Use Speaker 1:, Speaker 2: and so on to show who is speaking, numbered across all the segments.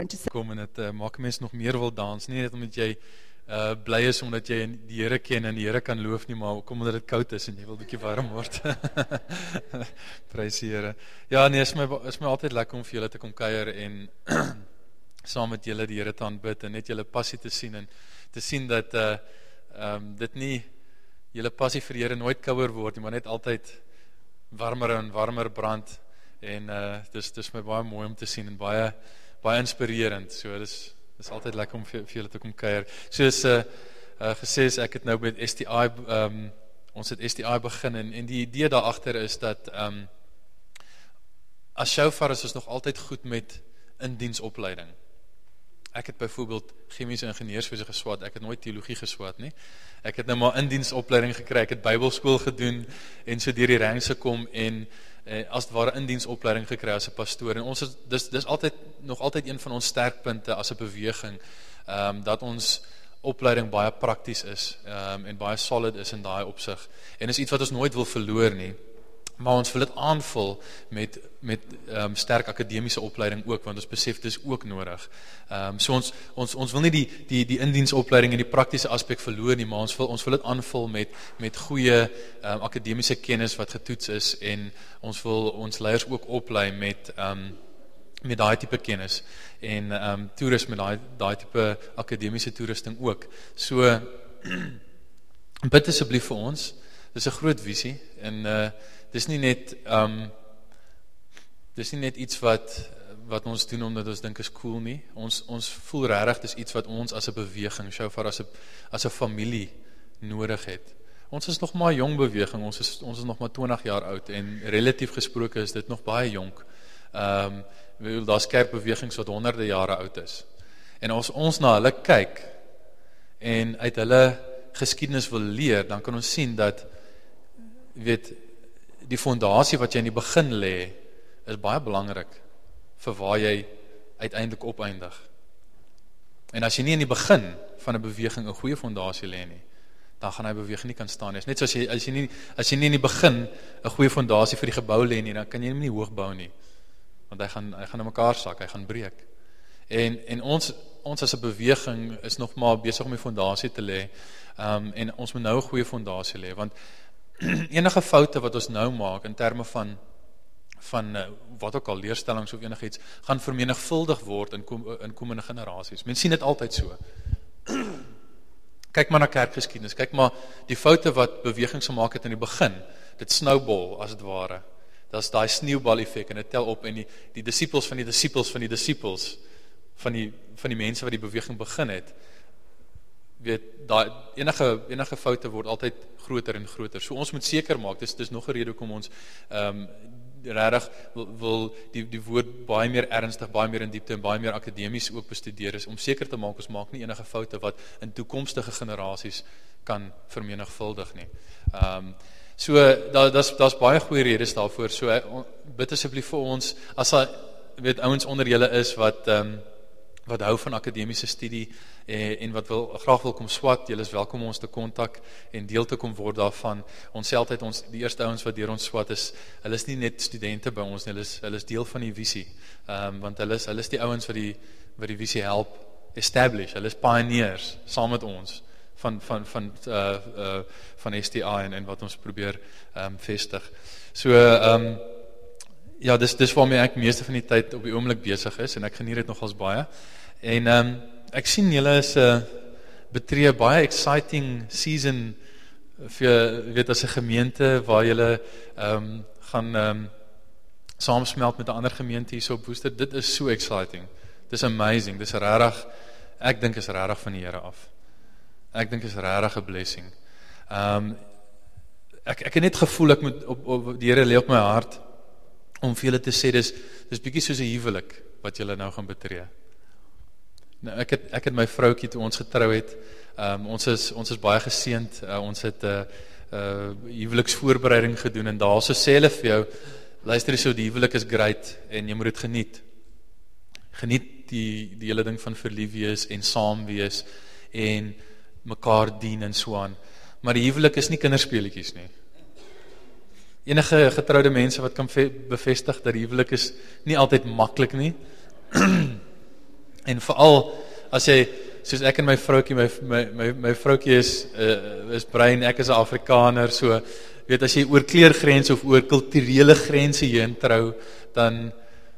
Speaker 1: kom en dit maak mens nog meer wil dans, nie net omdat jy bly is omdat jy die Here ken en die Here kan loof nie, maar ook omdat dit koud is en jy wil bietjie warm word. Prys die Here. Ja, nee, is my altyd lekker om vir julle te kom kuier en saam met julle die Here te aanbid en net julle passie te sien en te sien dat dit nie julle passie vir die Here nooit kouer word nie, maar net altyd warmer en warmer brand en dis my baie mooi om te sien en baie inspirerend. So dis altyd lekker om vir julle te kom kuier. Soos gesê is, ek het nou met STI, ons het STI begin en die idee daar agter is dat as shofar is ons nog altyd goed met indiensopleiding. Ek het byvoorbeeld chemiese ingenieurswese geswaat, ek het nooit teologie geswaat nie. Ek het nou maar indiensopleiding gekry, ek het Bybelskool gedoen en so deur die ranks gekom en as het ware indiensopleiding gekry as 'n pastoor. En ons dis nog altyd een van ons sterkpunte as 'n beweging, dat ons opleiding baie prakties is en baie solid is in daai opsig. En is iets wat ons nooit wil verloor nie. Maar ons wil dit aanvul met sterk akademiese opleiding ook, want ons besef dit is ook nodig. So ons wil nie die indiensopleiding en die praktiese aspek verloor nie, maar ons wil dit aanvul met goeie akademiese kennis wat getoets is en ons wil ons leiers ook oplei met daai tipe kennis en toerus met daai tipe akademiese toerusting ook. So bid asseblief vir ons. Dis 'n groot visie en dis nie net iets wat ons doen omdat ons dink is cool nie. Ons voel regtig dis iets wat ons as 'n beweging, shofar as 'n familie nodig het. Ons is nog maar 'n jong beweging. Ons is nog maar 20 jaar oud en relatief gesproke is dit nog baie jonk. Daar's kerkbewegings wat honderde jare oud is. En as ons na hulle kyk en uit hulle geskiedenis wil leer, dan kan ons sien dat die fondasie wat jy in die begin lê, is baie belangrik vir waar jy uiteindelik opeindig. En as jy nie in die begin van 'n beweging 'n goeie fondasie lê nie, dan gaan hy beweging nie kan staan nie. Net soos as jy nie in die begin 'n goeie fondasie vir die gebou lê nie, dan kan jy hom nie hoog bou nie. Want hy gaan in mekaar sak, hy gaan breek. En ons as 'n beweging is nog maar besig om die fondasie te lê. En ons moet nou 'n goeie fondasie lê, want enige foute wat ons nou maak in terme van wat ook al leerstellings of enigiets, gaan vermenigvuldig word in komende generasies. Mens sien dit altyd so. Kyk maar na kerkgeskiedenis, kyk maar die foute wat bewegings gemaak het in die begin, dit snowball as dit ware. Dit is daai sneeubal effek en dit tel op en die disippels van die disippels van die disippels van die mense wat die beweging begin het, enige foute word altyd groter en groter. So ons moet seker maak, dis nog 'n rede hoekom ons regtig wil die woord baie meer ernstig, baie meer in diepte en baie meer akademies ook bestudeer is, om seker te maak, ons maak nie enige foute wat in toekomstige generasies kan vermenigvuldig nie. So, daar's baie goeie redes daarvoor, so bid asseblief vir ons, as daar, ouens onder julle is wat hou van akademiese studie en wat graag wil kom swat, julle is welkom om ons te kontak en deel te kom word daarvan. Ons sê altyd, die eerste ouens wat deur ons swat is, hulle is nie net studente by ons nie, hulle is deel van die visie, want hulle is die ouens wat die visie help establish, hulle is pioneers, saam met ons, van STI en wat ons probeer vestig. So, ja, dis waarmee ek meeste van die tyd op die oomblik besig is, en ek geniet dit nogals baie. En ek sien julle is betree baie exciting season vir as 'n gemeente waar julle gaan saamsmelt met 'n ander gemeente hier so op Woester. Dit is so exciting. Dis amazing. Dis regtig, ek dink is regtig van die Here af. Ek dink is regtig 'n blessing. Ek het net gevoel ek moet op die Here lê op my hart om vir julle te sê, dis bietjie soos 'n huwelik wat julle nou gaan betree. Nou, ek het my vroukie toe ons getrou het, ons is baie geseënd, ons het huweliksvoorbereiding gedoen, en daar so sê hulle vir jou, luister so, die huwelik is great, en jy moet dit geniet. Geniet die hele ding van verlief wees, en saam wees, en mekaar dien, en so aan. Maar die huwelik is nie kinderspeletjies nie. Enige getroude mense wat kan bevestig dat die huwelik is nie altyd maklik nie. En veral as jy soos ek en my vroukie, my vroukie is bruin, ek is 'n Afrikaner, so weet as jy oor kleurgrense of oor kulturele grense heen trou, dan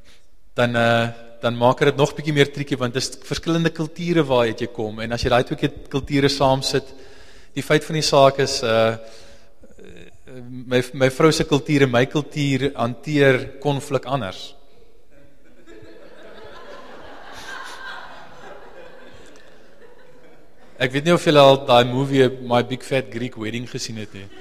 Speaker 1: maak dit nog bietjie meer triekie, want dit is verskillende kulture waar jy kom, en as jy daai twee kulture saam sit, die feit van die saak is, my vrou se kultuur en my kultuur hanteer konflik anders. Ek weet nie of julle al daai movie My Big Fat Greek Wedding gesien het nie.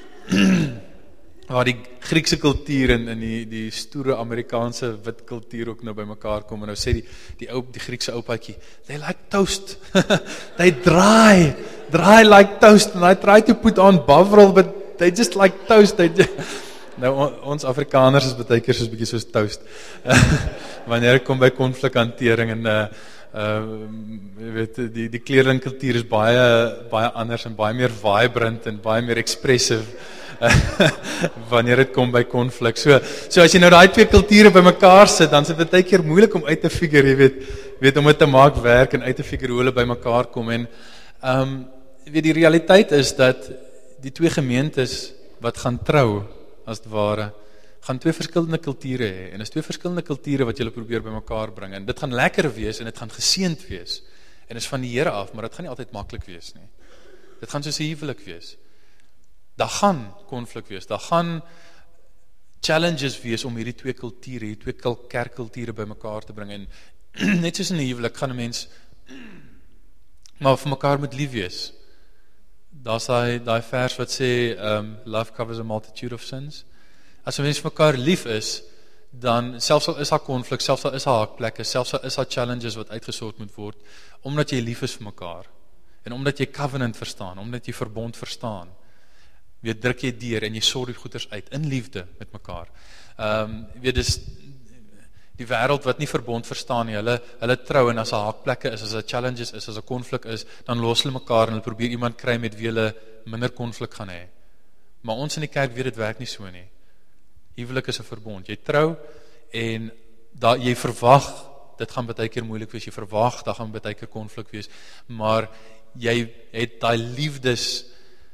Speaker 1: Waar die Griekse kultuur en die stoere Amerikaanse wit kultuur ook nou by mekaar kom, en nou sê die Griekse oupaatjie, they like toast. They dry like toast, and I try to put on Bovril, but they just like toast. Nou, ons Afrikaners is baie keer soos bietjie soos toast. Wanneer ek kom by konflikhantering en weet die kledingkultuur is baie anders en baie meer vibrant en baie meer expressive wanneer dit kom by konflik. So as jy nou daai twee kulture bymekaar sit, dan is dit baie keer moeilik om uit te figure, jy weet om dit te maak werk en uit te figure hoe hulle bymekaar kom. En weet die realiteit is dat die twee gemeentes wat gaan trou, as het ware, gaan twee verskillende kulture hê, en is twee verskillende kulture wat julle probeer bymekaar bring, en dit gaan lekker wees, en dit gaan geseënd wees, en is van die Here af, maar dit gaan nie altyd maklik wees nie. Dit gaan soos 'n huwelik wees. Daar gaan konflik wees, daar gaan challenges wees om hierdie twee kulture, hierdie twee kerkkulture bymekaar te bring, en net soos in 'n huwelik gaan 'n mens maar vir mekaar moet lief wees. Daar's daai vers wat sê, love covers a multitude of sins. As 'n mens vir mekaar lief is, dan selfs al is daar konflik, selfs al is daar haakplekke, selfs al is daar challenges wat uitgesort moet word, omdat jy lief is vir mekaar, en omdat jy covenant verstaan, omdat jy verbond verstaan, weet druk jy deur en jy sorg die goeders uit, in liefde met mekaar. Weet dis die wêreld wat nie verbond verstaan nie, hulle trou, en as daar haakplekke is, as daar challenges is, as daar konflik is, dan los hulle mekaar en hulle probeer iemand kry met wie hulle minder konflik gaan hê. Maar ons in die kerk weet dit werk nie so nie. Huwelik is 'n verbond. Jy trou en jy verwag, dit gaan baie keer moeilik wees, jy verwag, daar gaan baie keer konflik wees, maar jy het daai liefdes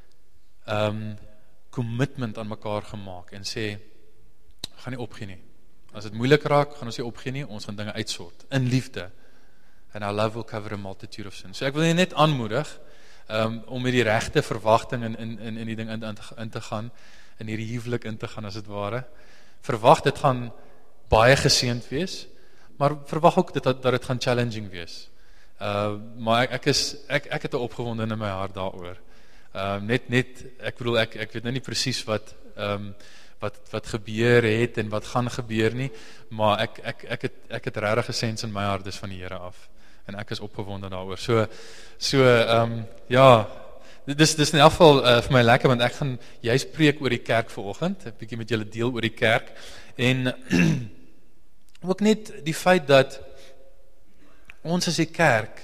Speaker 1: commitment aan mekaar gemaak en sê, gaan nie opgee nie. As dit moeilik raak, gaan ons nie opgee nie, ons gaan dinge uitsort, in liefde. And our love will cover a multitude of sins. So ek wil jy net aanmoedig, om met die regte verwagting in die ding in te gaan, in hierdie huwelik in te gaan, as het ware. Verwag, dit gaan baie geseënd wees, maar verwag ook dat dit gaan challenging wees. Maar ek het 'n opgewonde in my hart daaroor. Ek bedoel, ek weet nou nie presies wat gebeur het en wat gaan gebeur nie, maar ek het regtig gesens in my hart, dis van die Here af, en ek is opgewonde daaroor. Ja, dis in elk geval vir my lekker, want ek gaan juist preek oor die kerk vanoggend, 'n bietjie met julle deel oor die kerk, en ook net die feit dat ons as die kerk,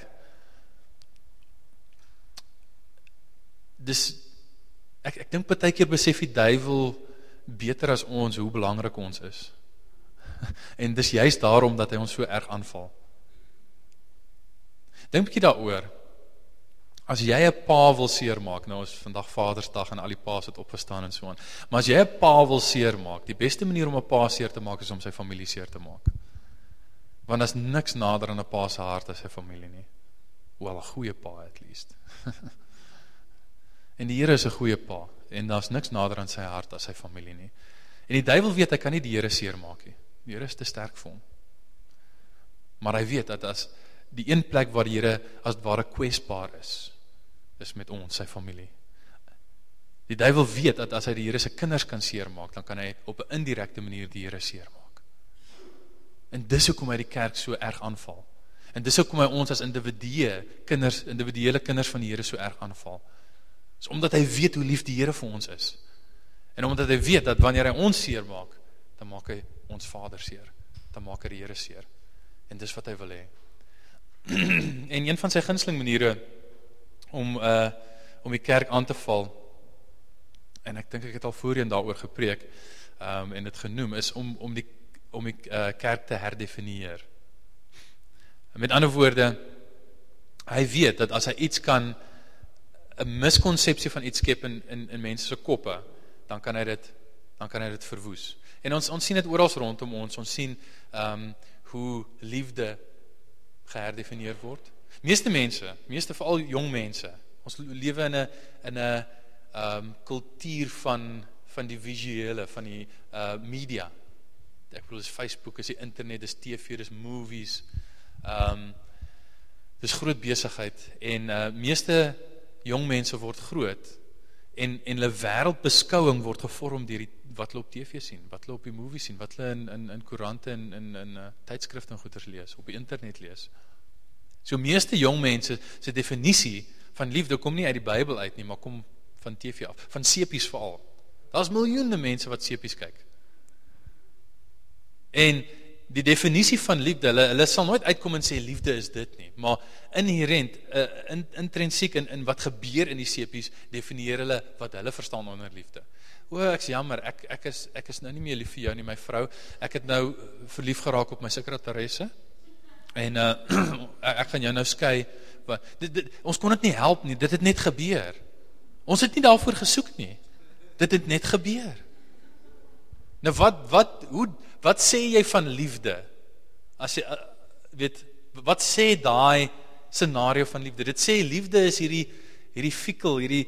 Speaker 1: ek dink baie keer besef die duiwel beter as ons hoe belangrik ons is. En dis juist daarom dat hy ons so erg aanval. Dink 'n bietjie daaroor. As jy 'n pa wil seermaak, nou is vandag Vadersdag en al die pa's het opgestaan en so aan, maar as jy 'n pa wil seermaak, die beste manier om 'n pa seer te maak is om sy familie seer te maak. Want daar's niks nader aan 'n pa se hart as sy familie nie. Wel, 'n goeie pa at least. En die Here is 'n goeie pa, en daar's niks nader aan sy hart as sy familie nie. En die duiwel weet, hy kan nie die Here seermaak nie. Die Here is te sterk vir hom. Maar hy weet dat as die een plek waar die Here as het ware kwesbaar is met ons, sy familie. Die duiwel weet dat as hy die Here se kinders kan seermaak, dan kan hy op 'n indirekte manier die Here seermaak. En dis hoekom hy die kerk so erg aanval. En dis hoekom hy ons as individuele kinders van die Here so erg aanval. Dis omdat hy weet hoe lief die Here vir ons is. En omdat hy weet dat wanneer hy ons seer maak, dan maak hy ons Vader seer. Dan maak hy die Here seer. En dis wat hy wil hê. En een van sy gunsteling maniere om die kerk aan te val, en ek dink ek het al voorheen daaroor gepreek, en dit genoem, is om die kerk te herdefinieer. Met ander woorde, hy weet dat as hy iets kan, 'n miskonsepsie van iets skep in mense se koppe, dan kan hy dit verwoes. En ons sien dit oral rondom ons. Ons sien hoe liefde geherdefinieer word. Meeste veral jong mense. Ons lewe in 'n kultuur van die visuele, van die media. Ek bedoel, dis Facebook, is die internet, dis TV, dis movies. Dis groot besigheid en meeste jong mense word groot en hulle wêreldbeskouing word gevorm deur wat hulle op TV sien, wat hulle op die movie sien, wat hulle in koerante en in tydskrifte en goeders lees, op die internet lees. So meeste jong mense se definisie van liefde kom nie uit die Bybel uit nie, maar kom van TV af, van sepies veral. Daar's miljoene mense wat sepies kyk. En die definisie van liefde, hulle sal nooit uitkom en sê liefde is dit nie, maar inherent, intrinsiek in wat gebeur in die sepies, definieer hulle wat hulle verstaan onder liefde. Ek is jammer, ek is nou nie meer lief vir jou nie, my vrou, ek het nou verlief geraak op my sekretaresse, en ek gaan jou nou skei, ons kon dit nie help nie, dit het net gebeur. Ons het nie daarvoor gesoek nie, dit het net gebeur. Nou wat sê jy van liefde? As jy wat sê daai scenario van liefde? Dit sê liefde is hierdie fikkel, hierdie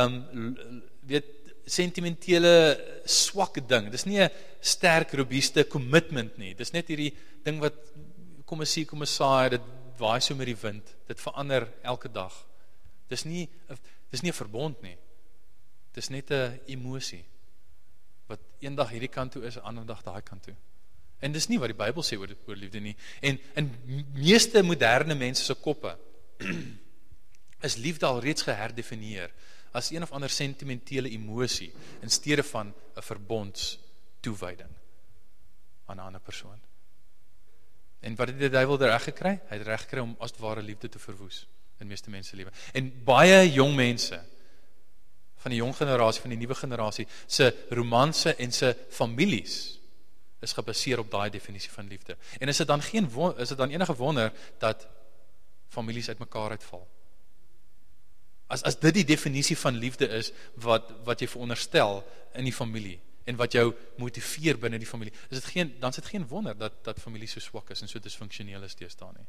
Speaker 1: sentimentele swak ding. Dis nie 'n sterk robuuste commitment nie. Dis net hierdie ding wat kom ons saai, dit waai so met die wind. Dit verander elke dag. Dis nie 'n verbond nie. Dis net 'n emosie wat eendag hierdie kant toe is, 'n ander dag daai kant toe. En dis nie wat die Bybel sê oor liefde nie. En in meeste moderne mense se koppe is liefde al reeds geherdefinieer as een of ander sentimentele emosie in steede van 'n verbondstoewyding aan 'n ander persoon. En wat het die duiwel reg gekry? Hy het reg gekry om as ware liefde te verwoes in meeste mense se lewe. En baie jong mense van die jong generasie, van die nuwe generasie, se romanse en se families is gebaseer op daai definisie van liefde. En is dit dan enige wonder dat families uitmekaar uitval? As dit die definisie van liefde is wat jy veronderstel in die familie en wat jou motiveer binne die familie, dan is dit geen wonder dat familie so swak is en so disfunksioneel is deesdae nie.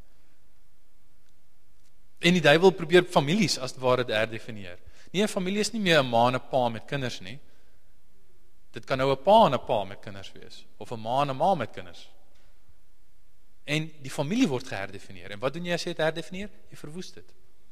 Speaker 1: En die duiwel probeer families as ware herdefinieer. Nee, 'n familie is nie meer 'n ma en 'n pa met kinders nie. Dit kan nou 'n pa en 'n pa met kinders wees, of 'n ma en 'n ma met kinders. En die familie word geherdefinieer. En wat doen jy as jy dit herdefinieer? Jy verwoes dit.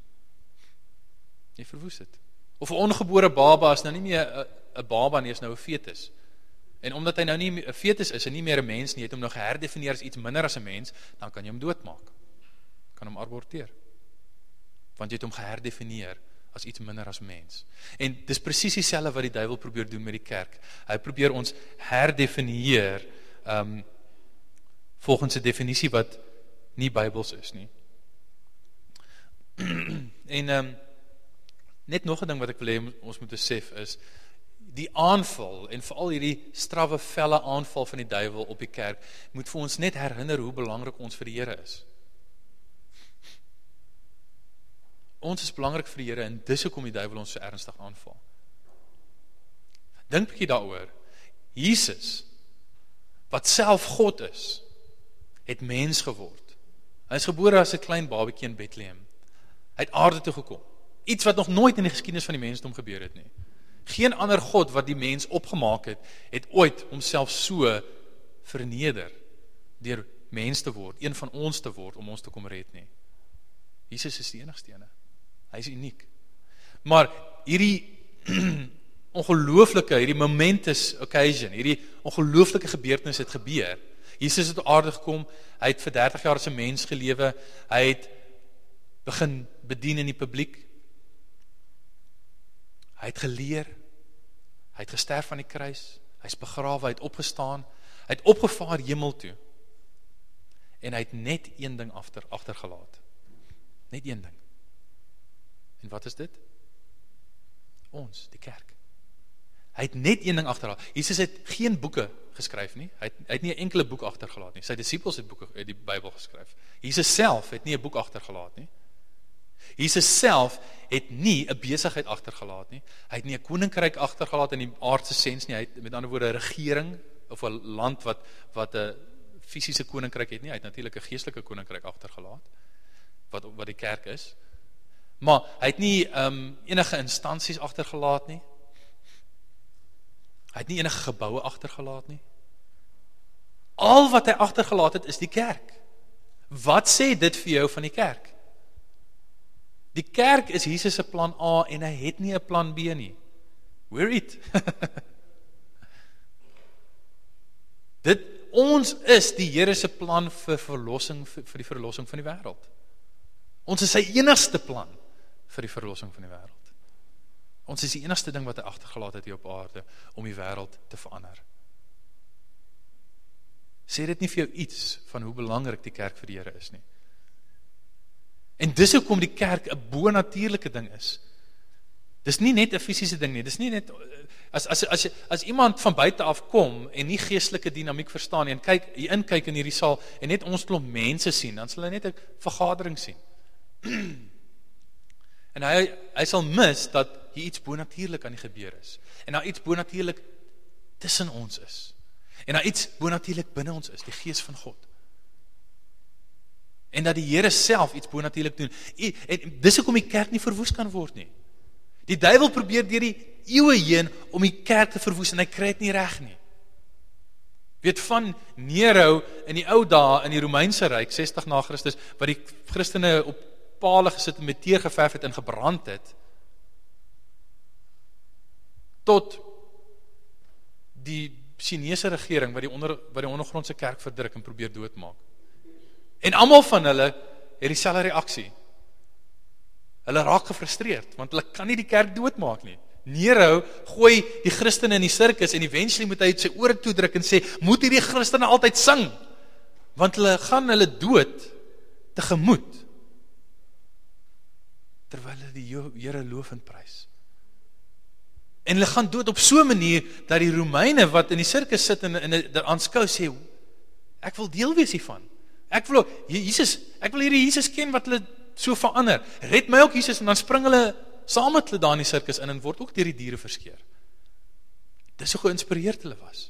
Speaker 1: Jy verwoes dit. Of 'n ongebore baba is nou nie meer 'n baba nie, is nou 'n fetus. En omdat hy nou nie 'n fetus is en nie meer 'n mens nie, het hom nou geherdefinieer as iets minder as 'n mens, dan kan jy hom doodmaak. Kan hom aborteer. Want jy het hom geherdefinieer as iets minder as mens. En dis presies dieselfde wat die duiwel probeer doen met die kerk. Hy probeer ons herdefinieer volgens 'n definisie wat nie Bybels is nie. En net nog 'n ding wat ek wil hê ons moet besef is, die aanval, en veral hierdie strawwe felle aanval van die duiwel op die kerk, moet vir ons net herinner hoe belangrik ons vir die Here is. Ons is belangrik vir die Here en dis hoekom die duiwel ons so ernstig aanval. Dink 'n bietjie daaroor. Jesus, wat self God is, het mens geword. Hy is gebore as 'n klein babatjie in Bethlehem. Hy het aarde toe gekom. Iets wat nog nooit in die geskiedenis van die mensdom gebeur het nie. Geen ander God wat die mens opgemaak het ooit homself so verneder deur mens te word, een van ons te word om ons te kom red nie. Jesus is die enigste ene. Hy is uniek. Maar hierdie hierdie momentous occasion, hierdie ongelooflike gebeurtenis het gebeur. Jesus het op aarde gekom, hy het vir 30 jaar as 'n mens gelewe, hy het begin bedien in die publiek, hy het geleer, hy het gesterf aan die kruis, hy is begrawe, hy het opgestaan, hy het opgevaar hemel toe, en hy het net een ding agtergelaat. Net een ding. En wat is dit? Ons, die kerk. Hy het net een ding agtergelaat. Jesus het geen boeke geskryf nie. Hy het nie 'n enkele boek agtergelaat nie. Sy disippels het die Bybel geskryf. Jesus self het nie 'n boek agtergelaat nie. Jesus self het nie 'n besigheid agtergelaat nie. Hy het nie 'n koninkryk agtergelaat in die aardse sens nie. Hy het met ander woorde 'n regering of 'n land wat 'n fisiese koninkryk het nie. Hy het natuurlik 'n geestelike koninkryk agtergelaat wat die kerk is. Maar hy het nie enige instansies agtergelaat nie. Hy het nie enige geboue agtergelaat nie. Al wat hy agtergelaat het is die kerk. Wat sê dit vir jou van die kerk? Die kerk is Jesus se plan A en hy het nie 'n plan B nie. We're it. Ons is die Here se plan vir verlossing, vir die verlossing van die wêreld. Ons is sy enigste plan vir die verlossing van die wêreld. Ons is die enigste ding wat hy agtergelaat het hier op aarde om die wêreld te verander. Sê dit nie vir jou iets van hoe belangrik die kerk vir die Here is nie? En dis hoekom die kerk 'n bonatuurlike ding is. Dis nie net 'n fisiese ding nie, dis nie net as iemand van buite af kom en nie geestelike dinamiek verstaan nie en kyk in hierdie saal en net ons klomp mense sien, dan sal hy net 'n vergadering sien. En hy sal mis dat hier iets bonatuurlik aan die gebeur is. En daar iets bonatuurlik tussen ons is. En daar iets bonatuurlik binne ons is, die Gees van God. En dat die Here self iets bonatuurlik doen. En dis hoekom die kerk nie verwoes kan word nie. Die duiwel probeer deur die eeue heen om die kerk te verwoes en hy kry dit nie reg nie. Weet van Nero in die ou dae in die Romeinse ryk 60 na Christus wat die Christene op pale gesit en met teer geverf het en gebrand het, tot die Chinese regering wat die ondergrondse kerk verdruk en probeer doodmaak. En almal van hulle het dieselfde reaksie. Hulle raak gefrustreerd, want hulle kan nie die kerk doodmaak nie. Nero gooi die Christene in die sirkus en eventually moet hy sy ore toedruk en sê, moet hierdie Christene altyd sing, want hulle gaan hulle dood tegemoet, terwyl hulle die Here loof en prys. En hulle gaan dood op so 'n manier, dat die Romeine wat in die sirkus sit en aanskou sê, ek wil deel wees hiervan. Ek wil hierdie Jesus ken wat hulle so verander. Red my ook Jesus, en dan spring hulle saam met hulle daar in die sirkus in en word ook deur die diere verskeer. Dis so geïnspireerd hulle was.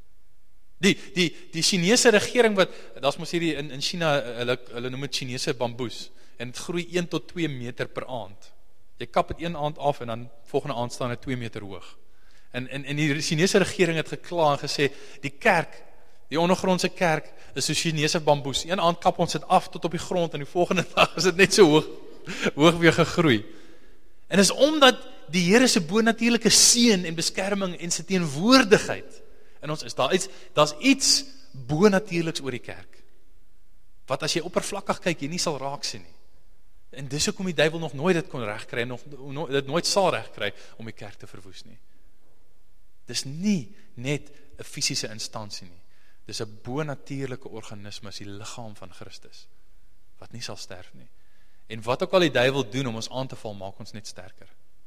Speaker 1: Die Chinese regering daar's mos hierdie in China, hulle noem dit Chinese bamboes, en het groei 1 tot 2 meter per aand. Jy kap het 1 aand af en dan volgende aand staan het 2 meter hoog. En die Chinese regering het gekla en gesê, die kerk, die ondergrondse kerk, is so Chinese bamboes. 1 aand kap ons dit af tot op die grond en die volgende dag is dit net so hoog weer gegroei. En is omdat die Here se bonatuurlike seën en beskerming en sy teenwoordigheid in ons is. Daar's iets bonatuurliks oor die kerk. Wat as jy oppervlakkig kyk, jy nie sal raak sien nie. En dis hoekom die duiwel nog nooit dit kon regkry, dit nooit sal regkry om die kerk te verwoes nie. Dis nie net 'n fisiese instansie nie. Dis 'n bonatuurlike organisme, die liggaam van Christus, wat nie sal sterf nie. En wat ook al die duiwel doen om ons aan te val, maak ons net sterker.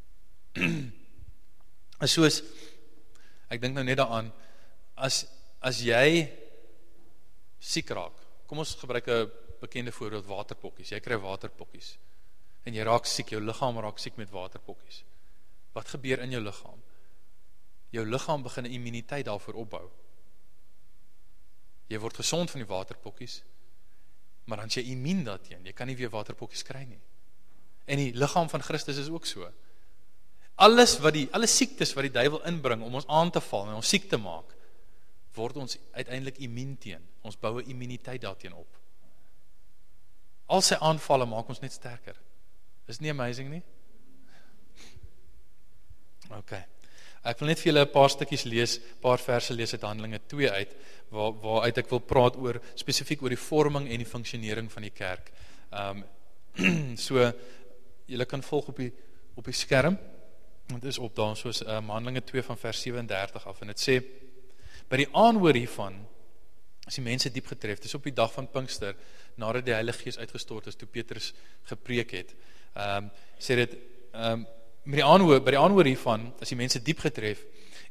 Speaker 1: En soos, ek dink nou net daaraan, as jy siek raak, kom ons gebruik 'n bekende voorbeeld, waterpokkies. Jy kry waterpokkies en jy raak siek, jou liggaam raak siek met waterpokkies. Wat gebeur in jou liggaam? Jou liggaam begin 'n immuniteit daarvoor opbou. Jy word gesond van die waterpokkies, maar dan is jy immuun daarteen. Jy kan nie weer waterpokkies kry nie. En die liggaam van Christus is ook so. Alle siektes wat die duiwel inbring om ons aan te val en ons siek te maak, word ons uiteindelik immuun teen. Ons bou 'n immuniteit daarteen op. Al sy aanvalle maak ons net sterker. Is nie amazing nie? Ok. Ek wil net vir julle 'n paar stukkies lees, 'n paar verse lees uit Handelinge 2 uit, waaruit ek wil praat spesifiek oor die vorming en die funksionering van die kerk. So, julle kan volg op die skerm. Dit is op daar, soos Handelinge 2 van vers 37 af, en dit sê, by die aanhoor hiervan, as die mense diep getref, dis op die dag van Pinkster, nadat die Heilige Gees uitgestort is, toe Petrus gepreek het, sê dit, by die aanhoor hiervan, as die mense diep getref,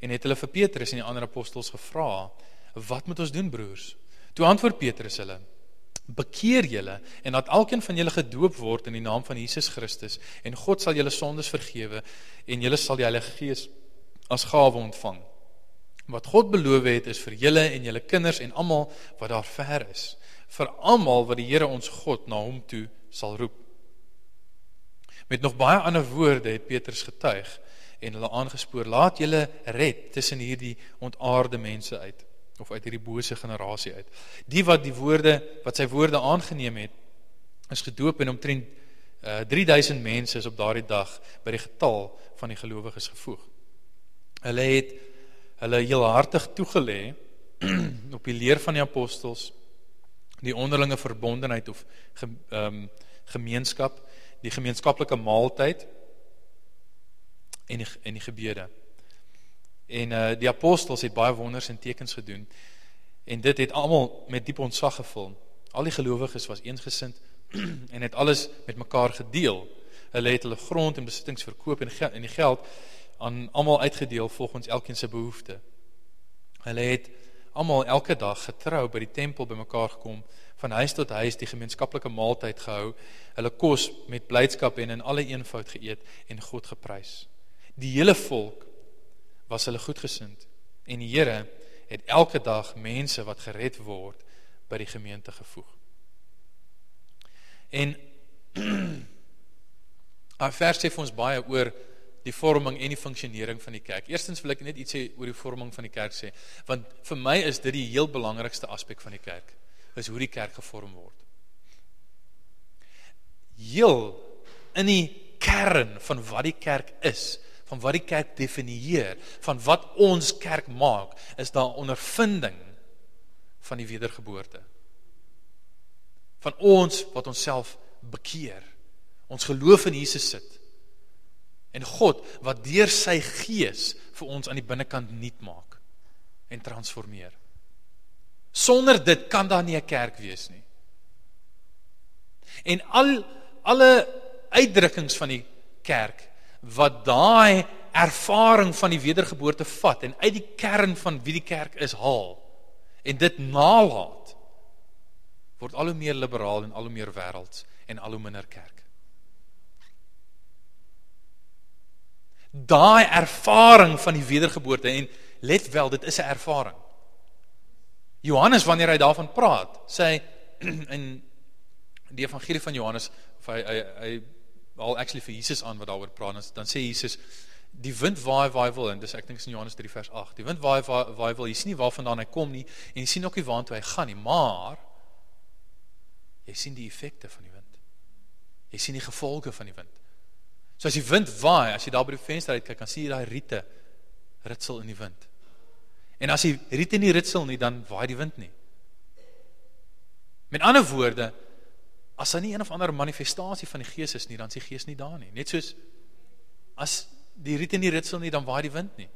Speaker 1: en het hulle vir Petrus en die ander apostels gevra, wat moet ons doen, broers? Toe antwoord Petrus hulle, bekeer julle en laat elkeen van julle gedoop word in die naam van Jesus Christus en God sal julle sondes vergewe en julle sal die Heilige Gees as gawe ontvang. Wat God beloof het is vir julle en julle kinders en almal wat daar ver is, vir almal wat die Here ons God na hom toe sal roep. Met nog baie ander woorde het Petrus getuig en hulle aangespoor, laat julle red tussen hierdie ontaarde mense uit, of uit hierdie bose generasie uit. Die wat sy woorde aangeneem het, is gedoop en omtrent 3000 mense is op daardie dag by die getal van die gelowiges gevoeg. Hulle het hulle heelhartig toegelê op die leer van die apostels, die onderlinge verbondenheid of gemeenskap, die gemeenskaplike maaltyd en die gebede. En die apostels het baie wonders en tekens gedoen en dit het almal met diep ontzag gevul. Al die gelowiges was eensgesind en het alles met mekaar gedeel. Hulle het hulle grond en besittings verkoop en die geld aan almal uitgedeel volgens elkeen se behoefte. Hulle het almal elke dag getrou by die tempel bymekaar gekom, van huis tot huis die gemeenskaplike maaltyd gehou, hulle kos met blydskap en in alle eenvoud geëet en God geprys. Die hele volk was hulle goedgesind en die Here het elke dag mense wat gered word by die gemeente gevoeg. En vers sê vir ons baie oor die vorming en die funksionering van die kerk. Eerstens wil ek net iets sê oor die vorming van die kerk sê, want vir my is dit die heel belangrikste aspek van die kerk, is hoe die kerk gevorm word. Heel in die kern van wat die kerk is, van wat die kerk definieer, van wat ons kerk maak, is daar ondervinding van die wedergeboorte. Van ons wat ons self bekeer, ons geloof in Jesus sit, en God wat deur sy gees vir ons aan die binnekant nuut maak en transformeer. Sonder dit kan daar nie 'n kerk wees nie. En alle uitdrukkings van die kerk wat daai ervaring van die wedergeboorte vat en uit die kern van wie die kerk is haal en dit nalat, word al hoe meer liberaal en al hoe meer wêrelds en al hoe minder kerk. Daai ervaring van die wedergeboorte, en let wel, dit is 'n ervaring. Johannes, wanneer hy daarvan praat, sê hy in die evangelie van Johannes, of hy haal actually vir Jesus aan wat daaroor praat, dan sê Jesus, die wind waai wil, en dis ek dink is in Johannes 3 vers 8, die wind waai wil, jy sien nie waarvandaan hy kom nie, en jy sien ook nie waartoe hy gaan nie, maar jy sien die effekte van die wind. Jy sien die gevolge van die wind. So as die wind waai, as jy daar by die venster uitkyk, kan sien jy daai riete ritsel in die wind. En as die riete nie ritsel nie, dan waai die wind nie. Met ander woorde, as daar nie een of ander manifestasie van die gees is nie, dan is die gees nie daar nie. Net soos, as die riete nie ritsel nie, dan waai die wind nie.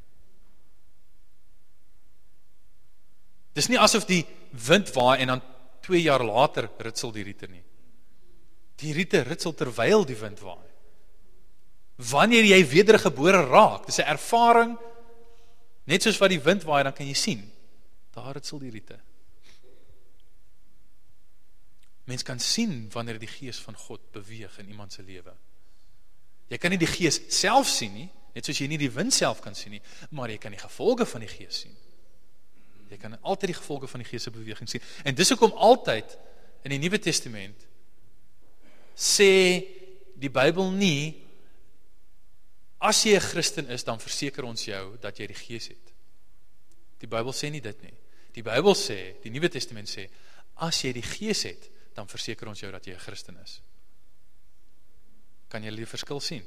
Speaker 1: Dis nie asof die wind waai en dan 2 jaar later ritsel die riete nie. Die riete ritsel terwyl die wind waai. Wanneer jy wedergebore raak, dis 'n ervaring, net soos wat die wind waai, dan kan jy sien, daar ritsel die riete. Mens kan sien wanneer die gees van God beweeg in iemand se lewe. Jy kan nie die gees self sien nie, net soos jy nie die wind self kan sien nie, maar jy kan die gevolge van die gees sien. Jy kan altyd die gevolge van die gees se beweging sien. En dis hoekom altyd in die Nuwe Testament sê die Bybel nie, as jy 'n Christen is, dan verseker ons jou dat jy die gees het. Die Bybel sê nie dit nie. Die Bybel sê, die Nuwe Testament sê, as jy die gees het, dan verseker ons jou dat jy 'n Christen is. Kan jy die verskil sien?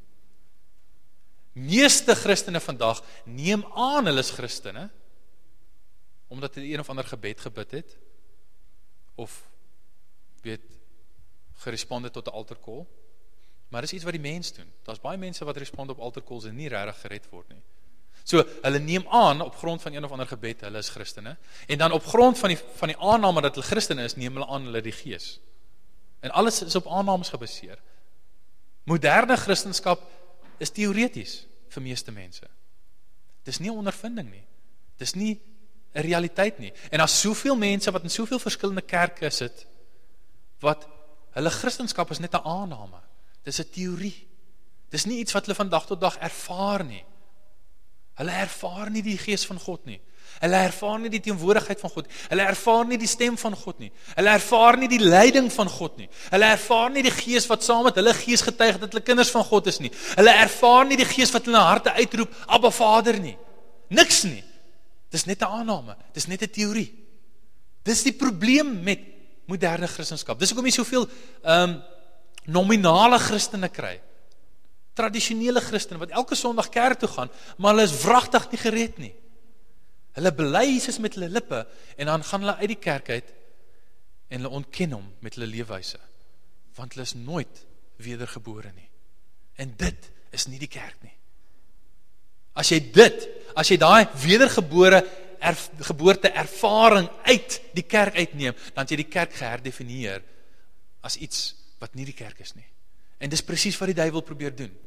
Speaker 1: Meeste Christene vandag neem aan hulle is Christene, omdat hulle een of ander gebed gebid het, of geresponde tot 'n altar call. Maar dis iets wat die mens doen. Daar's baie mense wat respond op altar calls en nie regtig gered word nie. So, hulle neem aan op grond van een of ander gebed, hulle is Christene, en dan op grond van die aanname dat hulle Christene is, neem hulle aan hulle die gees. En alles is op aannames gebaseer. Moderne Christendom is teoreties vir meeste mense. Dis nie 'n ondervinding nie. Dis nie 'n realiteit nie. En daar's soveel mense wat in soveel verskillende kerke sit, wat hulle Christendom is net 'n aanname. Dis 'n teorie. Dis nie iets wat hulle van dag tot dag ervaar nie. Hulle ervaar nie die gees van God nie. Hulle ervaar nie die teenwoordigheid van God. Hulle ervaar nie die stem van God nie. Hulle ervaar nie die leiding van God nie. Hulle ervaar nie die gees wat saam met hulle gees getuig dat hulle kinders van God is nie. Hulle ervaar nie die gees wat hulle harte uitroep, Abba Vader nie. Niks nie. Dis net 'n aanname. Dis net 'n teorie. Dis die probleem met moderne Christendom. Dis hoekom jy soveel nominale Christene kry. Tradisionele Christene wat elke Sondag kerk toe gaan, maar hulle is wragtig nie gered nie. Hulle bely Jesus met hulle lippe en dan gaan hulle uit die kerk uit en hulle ontken hom met hulle leefwyse, want hulle is nooit wedergebore nie. En dit is nie die kerk nie. As jy daai wedergebore geboorte ervaring uit die kerk uitneem, dan het jy die kerk geherdefinieer as iets wat nie die kerk is nie. En dis presies wat die duiwel probeer doen.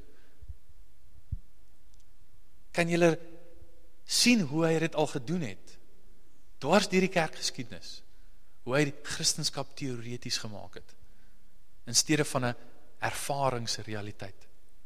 Speaker 1: Kan julle sien hoe hy dit al gedoen het? Dwars deur die kerkgeskiedenis. Hoe hy die Christendom teoreties gemaak het. In steede van 'n ervaringsrealiteit.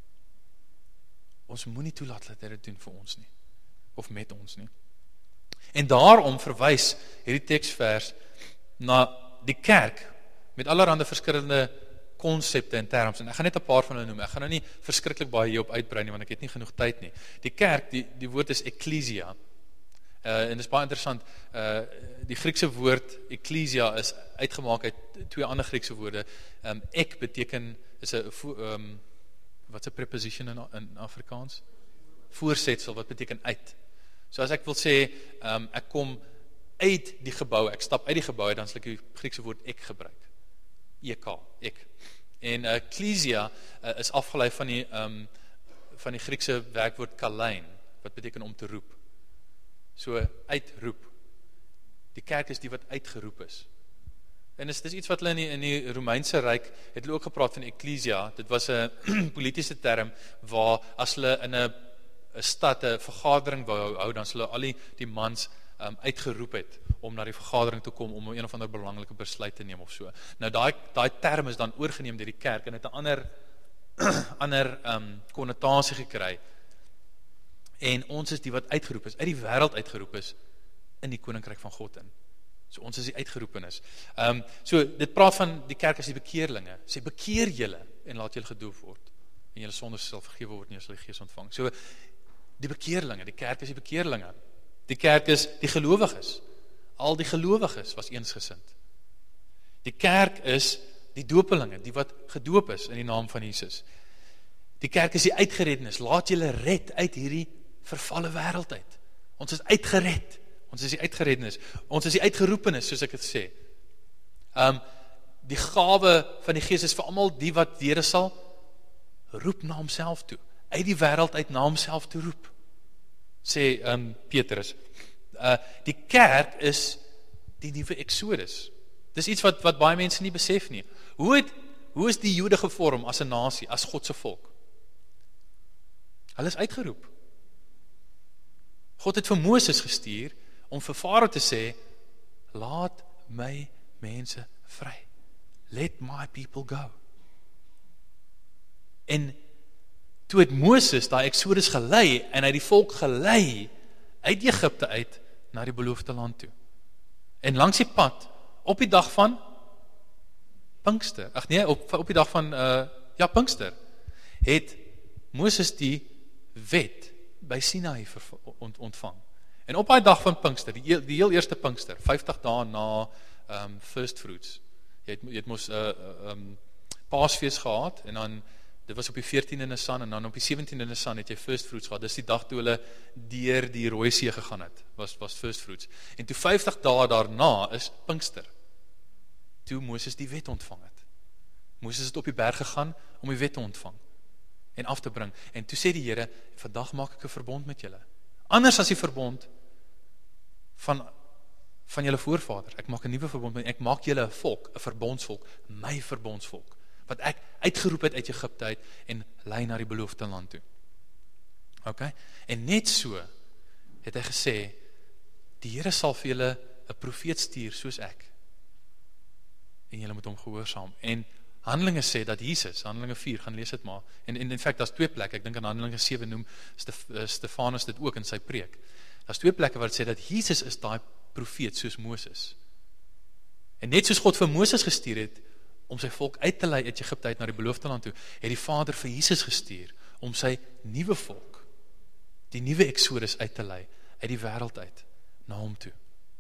Speaker 1: Ons moenie toelaat dat hy dit doen vir ons nie. Of met ons nie. En daarom verwys hierdie teksvers na die kerk met allerhande verskillende konsepte en terms, en ek gaan net 'n paar van hulle noem, ek gaan nou nie verskriklik baie hierop uitbrei nie, want ek het nie genoeg tyd nie. Die kerk, die woord is ekklesia, en dit is baie interessant, die Griekse woord ekklesia is uitgemaak uit twee ander Griekse woorde. Ek beteken, is 'n, wat 'n preposition in Afrikaans? Voorsetsel, wat beteken uit. So as ek wil sê, ek kom uit die gebou, ek stap uit die gebou, dan sal ek die Griekse woord ek gebruik. EK, ek. En ekklesia is afgelei van die Griekse werkwoord kalein, wat beteken om te roep. So uitroep. Die kerk is die wat uitgeroep is. En dis iets wat hulle in die Romeinse ryk het hulle ook gepraat van ekklesia. Dit was 'n politieke term waar as hulle in 'n stad 'n vergadering wou hou, dan hulle al die mans uitgeroep het om na die vergadering te kom om een of ander belangrike besluit te neem of so. Nou daai term is dan oorgeneem deur die kerk en het 'n ander konnotasie gekry. En ons is die wat uitgeroep is, uit die wêreld uitgeroep is in die koninkryk van God in. So ons is die uitgeroepenes. So dit praat van die kerk as die bekeerlinge. Sê bekeer julle en laat julle gedoop word. En julle sondes sal vergewe word en julle sal die Gees ontvang. So die bekeerlinge, die kerk is die bekeerlinge. Die kerk is die gelowiges. Al die gelowiges was eensgesind. Die kerk is die dopelinge, die wat gedoop is in die naam van Jesus. Die kerk is die uitgereddenes. Laat julle red uit hierdie vervalle wêreld uit. Ons is uitgered. Ons is die uitgereddenes. Ons is die uitgeroepenes, soos ek het sê. Die gawe van die Gees is vir almal die wat die Here sal roep na homself toe. Uit die wêreld uit na homself toe roep. Sê Petrus. Die kerk is die nuwe Exodus. Dis iets wat baie mense nie besef nie. Hoe is die Jode gevorm as 'n nasie, as God se volk? Hulle is uitgeroep. God het vir Moses gestuur om vir Farao te sê, laat my mense vry. Let my people go. En toe het Moses daai Exodus gelei en hy die volk gelei uit Egipte uit na die beloofde land toe. En langs die pad op die dag van Pinkster, op die dag van Pinkster, het Moses die wet by Sinai ontvang. En op daai dag van Pinkster, die heel eerste Pinkster, 50 dae na first fruits, jy het mos Paasfees gehad, en dan dit was op die 14de Nisan, en dan op die 17de Nisan het jy first fruits gehad. Dis die dag toe hulle deur die Rooi See gegaan het, was first fruits. En toe 50 dae daarna is Pinkster, toe Moses die wet ontvang het. Moses het op die berg gegaan om die wet te ontvang en af te bring. En toe sê die Here, vandag maak ek 'n verbond met julle. Anders as die verbond van julle voorvader. Ek maak 'n nuwe verbond met julle. Ek maak julle 'n volk, 'n verbondsvolk, my verbondsvolk, wat ek uitgeroep het uit Egipte uit en lei na die beloofde land toe. Okay? En net so het hy gesê, die Here sal vir julle 'n profeet stuur soos ek. En julle moet hom gehoorsaam. En Handelinge sê dat Jesus, Handelinge 4, gaan lees dit maar, en in feite, daar's 2 plekke, ek dink in Handelinge 7 noem Stefanus dit ook in sy preek. Daar's 2 plekke waar dit sê dat Jesus is daai profeet soos Moses. En net soos God vir Moses gestuur het, om sy volk uit te lei uit Egipte uit na die beloofde land toe, het die Vader vir Jesus gestuur, om sy nuwe volk, die nuwe Exodus uit te lei, uit die wêreld uit, na hom toe.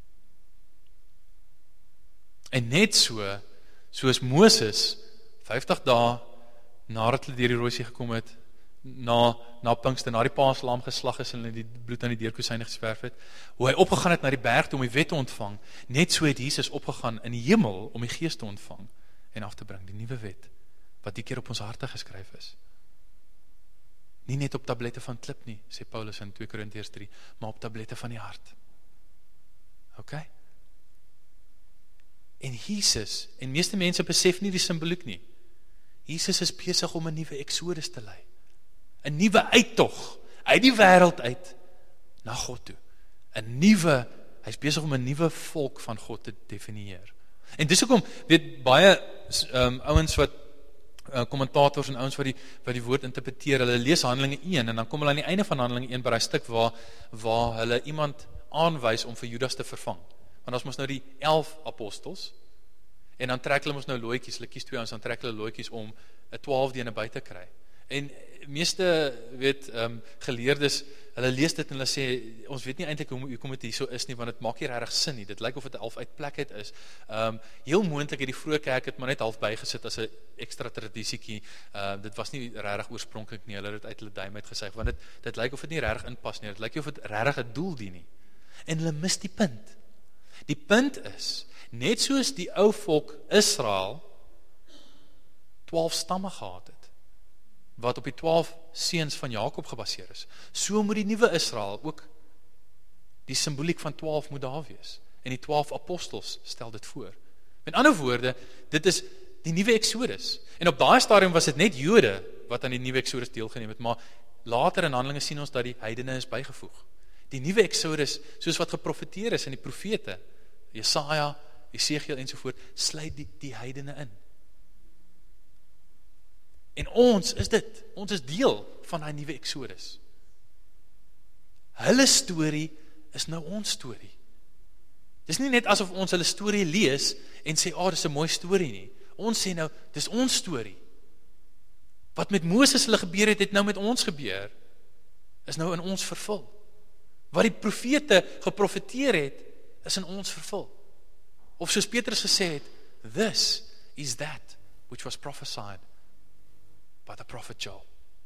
Speaker 1: En net soos Moses, 50 dae, nadat hulle deur die Rooi See gekom het, na Pinkster, na die Paaslam geslag is, en hulle die bloed aan die deurkosyne geswerf het, hoe hy opgegaan het na die berg toe om die wet te ontvang, net so het Jesus opgegaan in die hemel, om die Gees te ontvang, en af te bring, die nuwe wet, wat die keer op ons harte geskryf is. Nie net op tablette van klip nie, sê Paulus in 2 Korintiërs 3, maar op tablette van die hart. Ok? En Jesus, en meeste mense besef nie die simboliek nie, Jesus is besig om 'n nuwe Exodus te lei. 'n nuwe uittog, uit die wêreld uit, na God toe. Hy's besig om 'n nuwe volk van God te definieer. En dis hoekom, weet, baie ouens wat, kommentators en ouens wat die woord interpreteer, hulle lees Handelinge 1, en dan kom hulle aan die einde van Handelinge 1 by die stuk waar hulle iemand aanwys om vir Judas te vervang. Want ons mos nou die 11 apostels, en dan trek hulle mos nou looitjies, hulle kies 2 ons, dan trek hulle looitjies om 'n 12de ene by te kry. En meeste, geleerdes, hulle lees dit en hulle sê, ons weet nie eintlik hoekom dit hier so is nie, want dit maak nie regtig sin nie, dit lyk of dit 11 uit plek het is. Heel moontlik het die vroeë kerk het maar net half bygesit as 'n ekstra tradisiekie, dit was nie regtig oorspronklik nie, hulle het uit hulle duim uit gesê, want dit lyk of dit nie regtig inpas nie, dit lyk of dit regtig 'n doel dien nie. En hulle mis die punt. Die punt is, net soos die ou volk Israel 12 stamme gehad het, wat op die 12 seuns van Jakob gebaseer is, so moet die nuwe Israel ook die simboliek van 12 moet daar wees. En die 12 apostels stel dit voor. Met ander woorde, dit is die nuwe Exodus. En op daai stadium was dit net Jode wat aan die nuwe Exodus deelgeneem het, maar later in Handelinge sien ons dat die heidene is bygevoeg. Die nuwe Exodus, soos wat geprofeteer is in die profete, Jesaja, Esegiel ensovoort, sluit die heidene in. En ons is deel van die nuwe Exodus. Hulle storie is nou ons storie. Dis nie net asof ons hulle storie lees en sê, dis 'n mooi storie nie. Ons sê nou, dis ons storie. Wat met Moses hulle gebeur het nou met ons gebeur, is nou in ons vervul. Wat die profete geprofeteer het, is in ons vervul. Of soos Petrus gesê het, this is that which was prophesied by the prophet Joel.